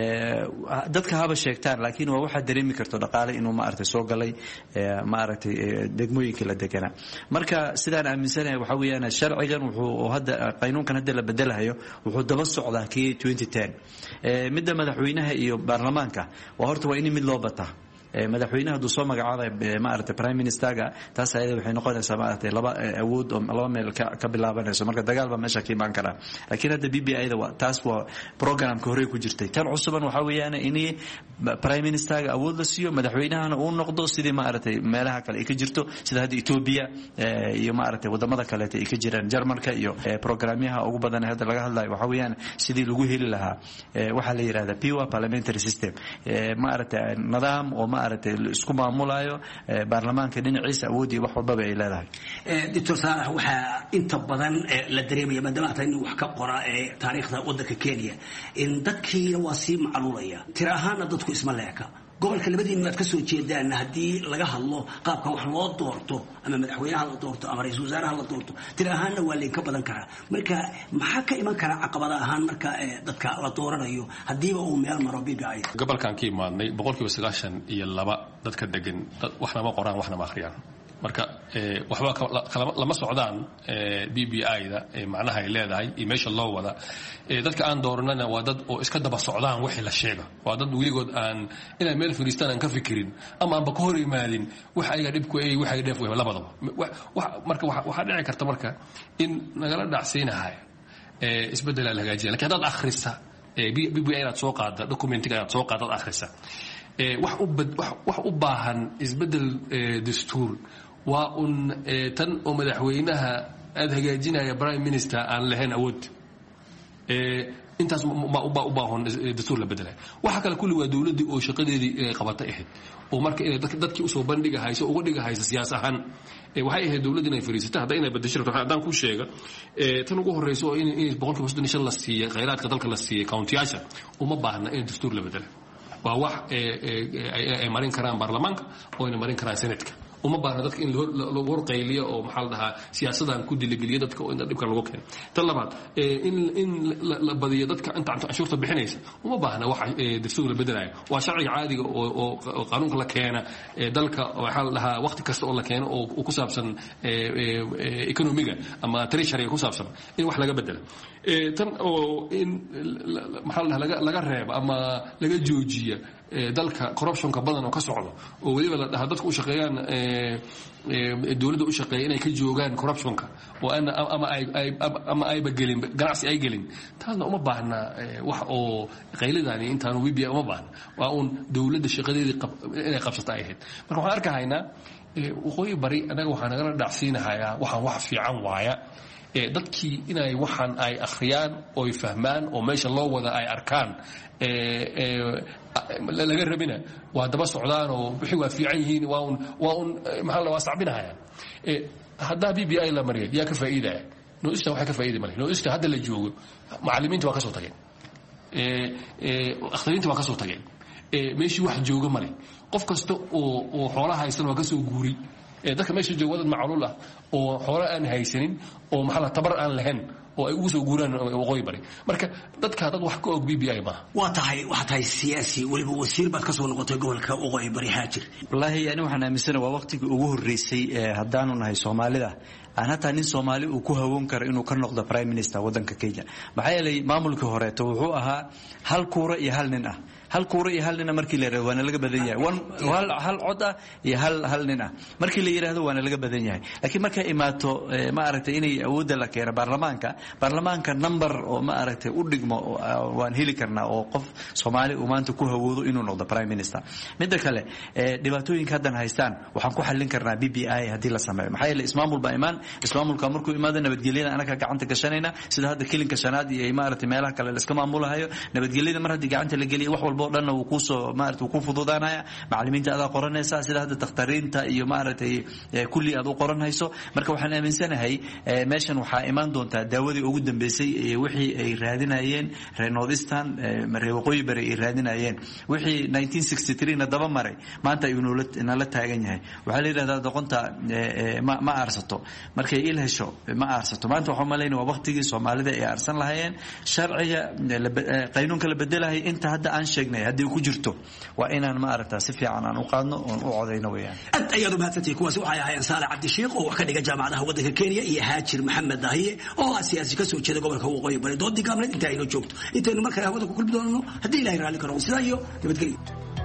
Speaker 19: dadka haba sheegtaan laakiin waa waxaa dareemi karto dhaqaale inuu maaragtay soo galay maaragtay degmooyinkii la deganaa marka sidaan aaminsanahay waxaa weeyaan sharcigan wuxuu hadda qaynuunkan hadda la bedelahayo wuxuu daba socdaa kii twenty ten midda madaxweynaha iyo baarlamaanka waa horta waa in mid loo bataa madaxweynaha hadduu soo magacaabay maaragtay prime ministerga taas ayada waxay noqonaysaa maaragtay laba awood oo laba meel ka bilaabanayso marka dagaal baa meesha ka imaan karaa laakiin hadda b b ida taas waa programka horey ku jirtay tan cusuban waxaa weeyaan in prime ministerga awood la siiyo madaxweynahana uu noqdo sidii maaragtay meelaha kale ay ka jirto sida hadda Ethiopia iyo maaragtay wadamada kale ay ka jiraan Jarmalka iyo programyaha ugu badan hadda laga hadlayo waxaa weeyaan sidii lagu heli lahaa waxa la yiraahdaa pure parliamentary system maaragtay nidaam oo isku maamulayo baarlamaanka dhinaciisa awoodii wax walba ay leedahay
Speaker 18: doctor Saalax waxa inta badan la dareemaya maadaama ay wax ka qora ee taariikhda wadanka Kenya in dadkii waa si macluulaya tir ahaan dadku isma leeka gobolka labadiina aad ka soo jeedaan hadii laga hadlo qaabka wax loo doorto ama madaxweynaha la doorto ama ra'iisul wasaaraha la doorto tir ahaanna waa leen ka badan karaa marka maxaa ka iman kara caqabada ahaan marka dadka la dooranayo hadiiba uu meel maro B B I
Speaker 20: gobolkan ka imaadnay boqolkiiba sagaashan iyo laba dadka degan waxna ma qoraan waxna ma akhriyaan marka waxba lama socdaan B B I-da macnaha ay leedahay iyo meesha loo wada dadka aan dooranana waa dad oo iska daba socdaan wixii la sheega waa dad weligood aan inay meel fadhiistaan aan ka fikirin ama aanba ka hor imaadin wax ayaga dhibku ay wax ay dheef weyn labadaba marka waxa dhici karta marka in nagala dhacsiinahay isbedel la hagaajiyo laakiin dad akhrista B B I aad soo qaada documentiga aad soo qaadad akhrista wax u wax u baahan isbedel dastuur waa un tan oo madaxweynaha aad hagaajinaya prime minister aan lahayn awood intaas ma u baahan dastuur la bedelay waxa kale kulli waa dawladii oo shaqadeedii qabatay ahayd oo marka inay dadkii u soo bandhiga hayso uga dhiga hayso siyaas ahaan waxay ahayd dawladda inay fariisatay hadda inay bedesho rabto haddaan ku sheega tan ugu horeyso in in boqolkiiba soddon iyo shan la siiyay khayraadka dalka la siiyay county-yaasha uma baahna in dastuur la bedelo waa wax ay marin karaan baarlamaanka oo ay marin karaan senatka uma baahna dadka in lagu horqayliyo oo maxaa la dhahaa siyaasadan ku diligeliyo dadka oo in dhibka lagu keeno tan labaad in in la badiyo dadka inta cashuurta bixinaysa uma baahna wax dastuur la bedelayo waa sharciga caadiga oo oo qaanuunka la keena dalka waxa la dhahaa waqti kasta oo la keeno oo ku saabsan economiga ama treasury ku saabsan in wax laga bedelo tan oo in maxaa la dhahaa laga reebo ama laga joojiyo dalka corruptionka badan oo ka socdo oo waliba la dhahaa dadku u shaqeeyaan dawladda u shaqeeya inay ka joogaan corruptionka oo ana ama ay ama ay bagelin ganacsi ay gelin taasna uma baahna wax oo qayladani intaan wibiya uma baahna waa un dawladda shaqadeedii inay qabsato ay ahayd marka waxaan arkahaynaa waqooyi bari anaga waxaan nagala dhacsiinahayaa waxaan wax fiican waaya dadkii inay waxaan ay akhriyaan oo ay fahmaan oo meesha loo wada ay arkaan laga rabina waa daba socdaan oo wixii waa fiican yihiin waa un waa un maxaa la waa sacbinahayaan haddaa B B I la mariyay yaa ka faa'iidaya noista waxay ka faa'iidi malay noista hadda la joogo macallimiinta waa ka soo tageen akhdariinta waa ka soo tageen meeshii wax jooga malay qof kasta oo oo xoolaha haysan waa ka soo guuri dadka meesha jooga wadad macluul ah oo xoolo aan haysanin oo maxaa la tabar aan lahayn oo ay ugu soo guuraan waqooyi bari marka dadka dad wax ka og B B I ma
Speaker 18: waa tahay waxa tahay siyaasi waliba wasiir baad ka soo noqotay gobolka waqooyi bari haajir
Speaker 19: wallahi yani waxaan aaminsanahay waa waqtigii ugu horeysay haddaanu nahay Soomaalida aan hataa nin Soomaali uu ku hawoon karo inuu ka noqdo prime minister wadanka Kenya maxaa yeelay maamulkii hore wuxuu ahaa hal kuura iyo hal nin ah hal kuura iyo hal nin markii la yiraahdo waana laga badan yahay hal hal cod ah iyo hal hal nin ah markii la yiraahdo waana laga badan yahay laakiin marka imaato ma aragtay inay awoodda la keeno baarlamaanka baarlamaanka number oo ma aragtay u dhigmo waan heli karnaa oo qof Soomaali uu maanta ku hawoodo inuu noqdo prime minister midda kale dhibaatooyinka hadan haystaan waxaan ku xallin karnaa B B I hadii la sameeyo maxaa yeelay ismaamul baa imaan ismaamulka markuu imaado nabadgelyada anaga gacanta gashanayna sida hadda kilinka shanaad iyo ma aragtay meelaha kale la iska maamulahayo nabadgelyada mar hadii gacanta la geliyo wax walba oo dhan uu ku soo maartay uu ku fududaanaya macallimiinta aad qoranaysa sida hadda takhtariinta iyo maartay kulli aad u qoranayso marka waxaan aaminsanahay meeshan waxa iman doonta daawadii ugu dambeysay ee wixii ay raadinayeen Northeastern Mareewaqooyi bari ay raadinayeen wixii nineteen sixty-three na daba maray maanta ayuu nala taagan yahay waxa la yiraahdaa doqonta ma ma aarsato markay il hesho ma aarsato maanta waxa maleynaa waqtigii Soomaalida ay aarsan lahaayeen sharciga qaynuunka la bedelahay inta hadda aan sheegnay hadii ku jirto waa inaan ma aragtaa si fiican aan u qaadno oo u codeyno weeyaan
Speaker 18: aad ayadu mahadsantii kuwaas waxay ahaayeen Saalax Cabdi Sheekh oo wax ka dhiga jaamacadaha waddanka Kenya iyo Haajir Maxamed Dahiye oo siyaasi ka soo jeeda gobolka Waqooyi Bari doodii gaabneed inta ay joogto intaynu markaa hawada ku kulmi doono hadii Ilaahay raali karo sidaa iyo nabadgelyo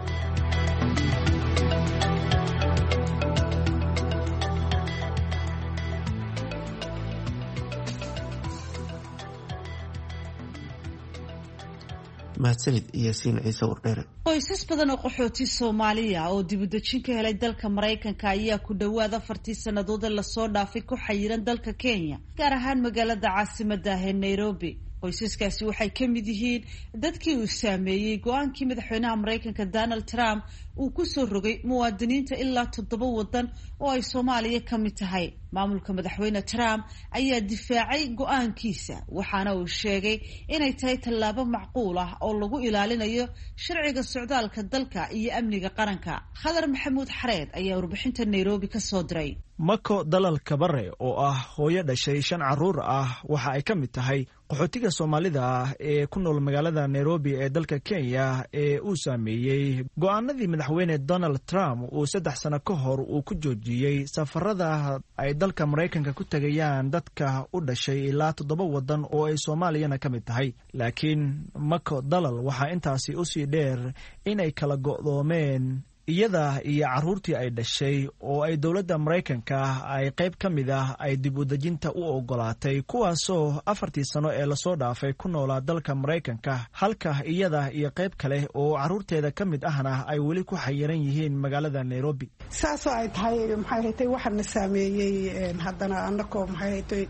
Speaker 2: mahadsanid Yaasiin Ciise Wardheere.
Speaker 1: qoysas badan oo qaxooti Soomaaliya oo dib u dejin ka helay dalka Mareykanka ayaa ku dhawaad afartii sanadood la soo dhaafay ku xayiran dalka Kenya gaar ahaan magaalada caasimadda ah ee Nairobi. qoysaskaasi waxay ka mid yihiin dadkii uu saameeyay go'aankii madaxweynaha Mareykanka Donald Trump uu ku soo rogay muwaadiniinta ilaa toddoba wadan oo ay Soomaaliya ka mid tahay. maamulka madaxweyne Trump ayaa difaacay go'aankiisa waxaana uu sheegay inay tahay tallaabo macquul ah oo lagu ilaalinayo sharciga socdaalka dalka iyo amniga qaranka. Khadar Maxamuud Xareed ayaa warbixinta Nairobi ka soo diray.
Speaker 21: Mako Dalal Kabare oo ah hooyo dhashay shan caruur ah waxa ay ka mid tahay qaxootiga Soomaalida ah ee ku nool magaalada Nairobi ee dalka Kenya ee uu saameeyay go'aanadii madaxweyne Donald Trump uu saddex sano ka hor uu ku joojiyay safarada ay dalka Mareykanka ku tagayaan dadka u dhashay ilaa toddoba wadan oo ay Soomaaliyana ka mid tahay. laakiin Mako Dalal waxa intaasi u sii dheer inay kala go'doomeen iyada iyo caruurtii ay dhashay oo ay dowladda Mareykanka ay qayb ka mid ah ay dib u dejinta u ogolaatay kuwaasoo afartii sano ee la soo dhaafay ku noolaa dalka Mareykanka halka iyada iyo qayb kale oo caruurteeda ka mid ahna ay weli ku xayiran yihiin magaalada Nairobi.
Speaker 22: saasoo ay tahay maxay haytay waxana saameeyay haddana annagoo maxay haytay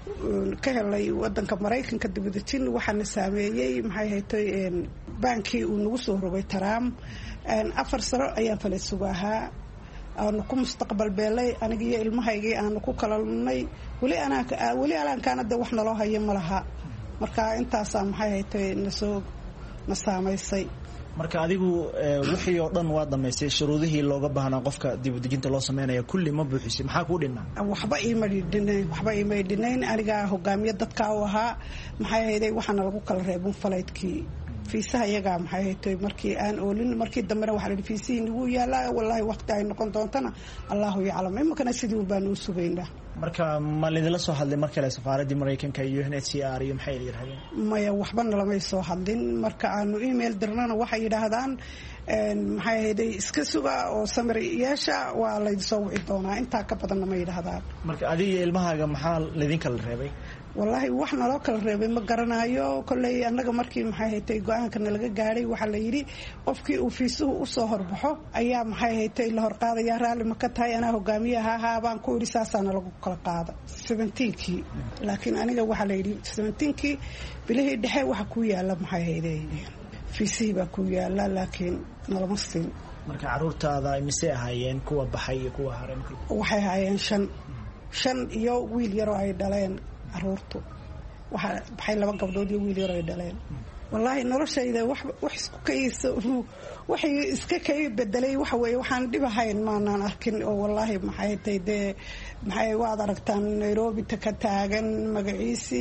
Speaker 22: ka helay wadanka Mareykanka dib u dejin waxana saameeyay maxay haytay baankii uu nagu soo rogay Trump afar sano ayaan fala sugahaa aanu ku mustaqbal beelay aniga iyo ilmahaygii aanu ku kala lunay weli anaa weli alaankaana de wax naloo hayo ma laha marka intaasaa maxay haytay nasoo na saamaysay.
Speaker 21: marka adigu wixii oo dhan waa dhameystay shuruudihii looga baahnaa qofka dib u dejinta loo sameeyo kulli ma buuxisay maxaa ku dhinaa?
Speaker 22: waxba iima dhinayn waxba iima dhinayn aniga hogaamiye dadka u ahaa maxay hayday waxaana lagu kala reebin falaydkii fiisaha iyaga maxay haytay markii aan oolin markii dambena waxa la fiisiin ugu yaala wallahi waqti ay noqon doontana Allahu yaclam imkana sidii baan u sugaynaa.
Speaker 21: marka ma lidila soo hadlay markii la safaaradii Mareykanka iyo N H C R iyo maxay yiraahdeen?
Speaker 22: maya waxba nalama soo hadlin marka aanu email dirnana waxay yiraahdaan maxay hayday iska suga oo samir yeesha waa la soo wici doonaa inta ka badan ma yiraahdaan.
Speaker 21: marka adiga ilmahaaga maxaa lidin kala reebay?
Speaker 22: wallahi wax naloo kala reebay ma garanayo kolley annaga markii maxay haytay go'aanka laga gaaray waxa la yiri qofkii uu fiisuhu u soo horbaxo ayaa maxay haytay la hor qaadaya raali ma ka tahay ana hogaamiyaha ha baan ku iri saasana lagu kala qaada seventeen-kii laakiin aniga waxa la yiri seventeen-kii bilihii dhexe waxa ku yaala maxay hayday fiisihi baa ku yaala laakiin nalama siin.
Speaker 21: marka caruurtaada imise ahaayeen kuwa baxay iyo kuwa haray?
Speaker 22: waxay ahaayeen shan shan iyo wiil yar oo ay dhaleen caruurtu waxa baxay laba gabdhood iyo wiil yar ay dhaleen. wallahi noloshayda wax wax isku kayso waxay iska kay bedelay waxa weeye waxaan dhibahayn maanaan arkin oo wallahi maxay tahay maxay waad aragtaan Nairobi ka taagan magaciisi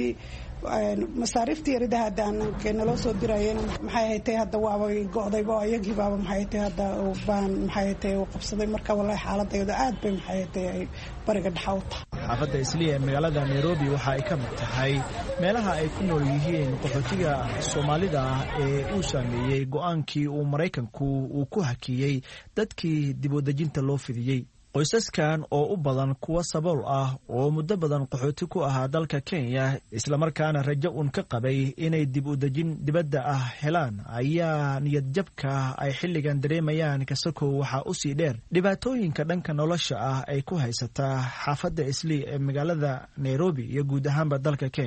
Speaker 22: masaariftii yarida hadaan naloo soo dirayeen maxay haytay hadda waaba go'dayba ayagii baaba maxay haytay hadda baan maxay haytay u qabsaday marka wallahi xaaladayda aad bay maxay haytay ay bariga dhaxawta.
Speaker 21: xaafadda Isliya ee magaalada Nairobi waxa ay ka mid tahay meelaha ay ku nool yihiin qaxootiga Soomaalida ee uu saameeyay go'aankii uu Mareykanku uu ku hakiyay dadkii dib u dejinta loo fidiyay. qoysaskan oo u badan kuwa sabool ah oo muddo badan qaxooti ku ahaa dalka Kenya isla markaana rajo un ka qabay inay dib u dejin dibadda ah helaan ayaa niyad jabka ay xilligan dareemayaan kasoo waxa u sii dheer dhibaatooyinka dhanka nolosha ah ay ku haysataa xaafadda Isli ee magaalada Nairobi iyo guud ahaanba dalka Kenya.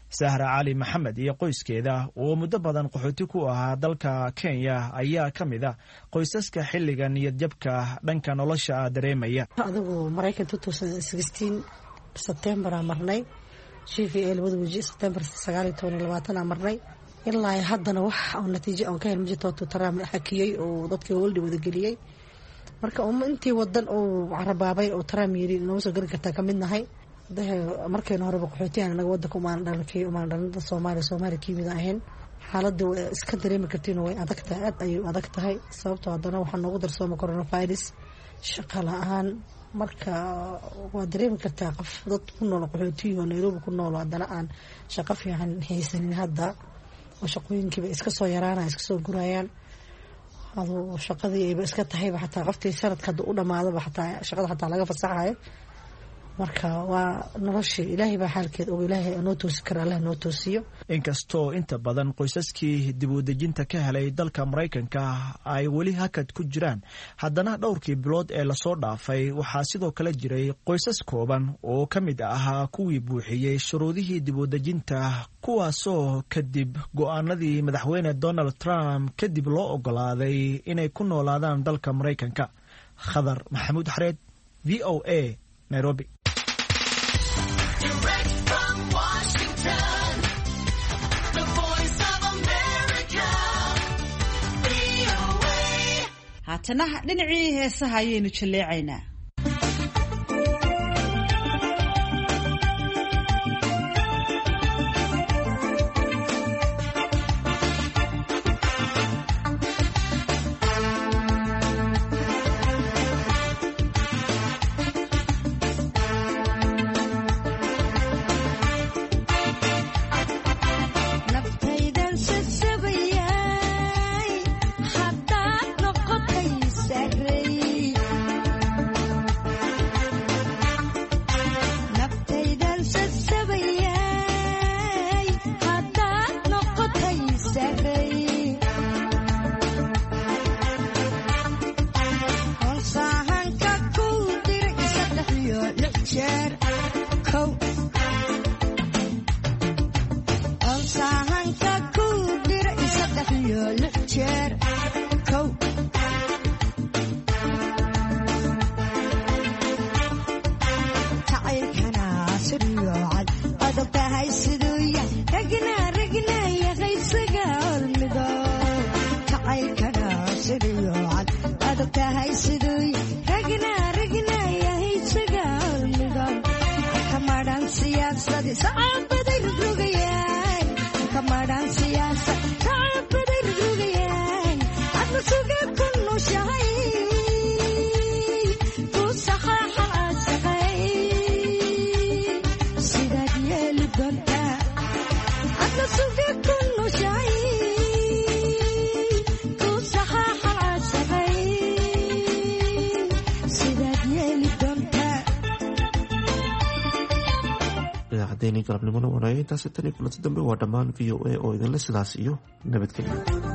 Speaker 21: sahra cali maxamed iyo qoyskeeda oo muddo badan qaxooti ku ahaa dalka Kenya ayaa ka mid ah qoysaska xilligan niyadjabka dhanka nolosha dareemaya.
Speaker 22: adigu Mareykan two thousand sixteen September marnay G V L wadawji September sagaal iyo toban labaatan marnay ilaa haddana wax oo natiijo aan ka helin jirto Trump xakiyay oo dadkii waldi wada geliyay marka um intii wadan oo carabaabay oo Trump yiri inoo soo gali kartaa kamid nahay markayna hore qaxootiyan naga wada ku maan dhalkay uma dhalada Soomaaliya Soomaaliya kiimida ahayn xaaladda iska dareemi kartiin way adag tahay aad ay adag tahay sababtoo haddana waxa noogu darsooma coronavirus shaqo la'aan marka waa dareemi kartaa qof dad ku nool qaxootiyo Nairobi ku nool haddana aan shaqo fiican haysanin hadda oo shaqooyinkiiba iska soo yaraanayaan iska soo gurayaan adoo shaqadii ay iska tahay xataa qoftii sanadka u dhamaado xataa shaqada xataa laga fasaxayo marka waa noloshii ilaahay baa xaalkeed oo ilaahay noo toosi kara Allah noo toosiyo.
Speaker 21: inkastoo inta badan qoysaskii dib u dejinta ka helay dalka Mareykanka ay weli hakad ku jiraan haddana dhowrkii bilood ee la soo dhaafay waxaa sidoo kale jiray qoysas kooban oo ka mid ahaa kuwii buuxiyey shuruudihii dib u dejinta kuwaasoo kadib go'aanadii madaxweyne Donald Trump kadib loo ogolaaday inay ku noolaadaan dalka Mareykanka. Khadar Maxamuud Xareed V O A Nairobi.
Speaker 1: haatana dhinacii heesaha ayaynu jaleecaynaa.
Speaker 2: galabnimona wanaagay intaasi tan iyo kulanti dambe waa dhammaan V O A oo idinle sidaas iyo nabadgelyo.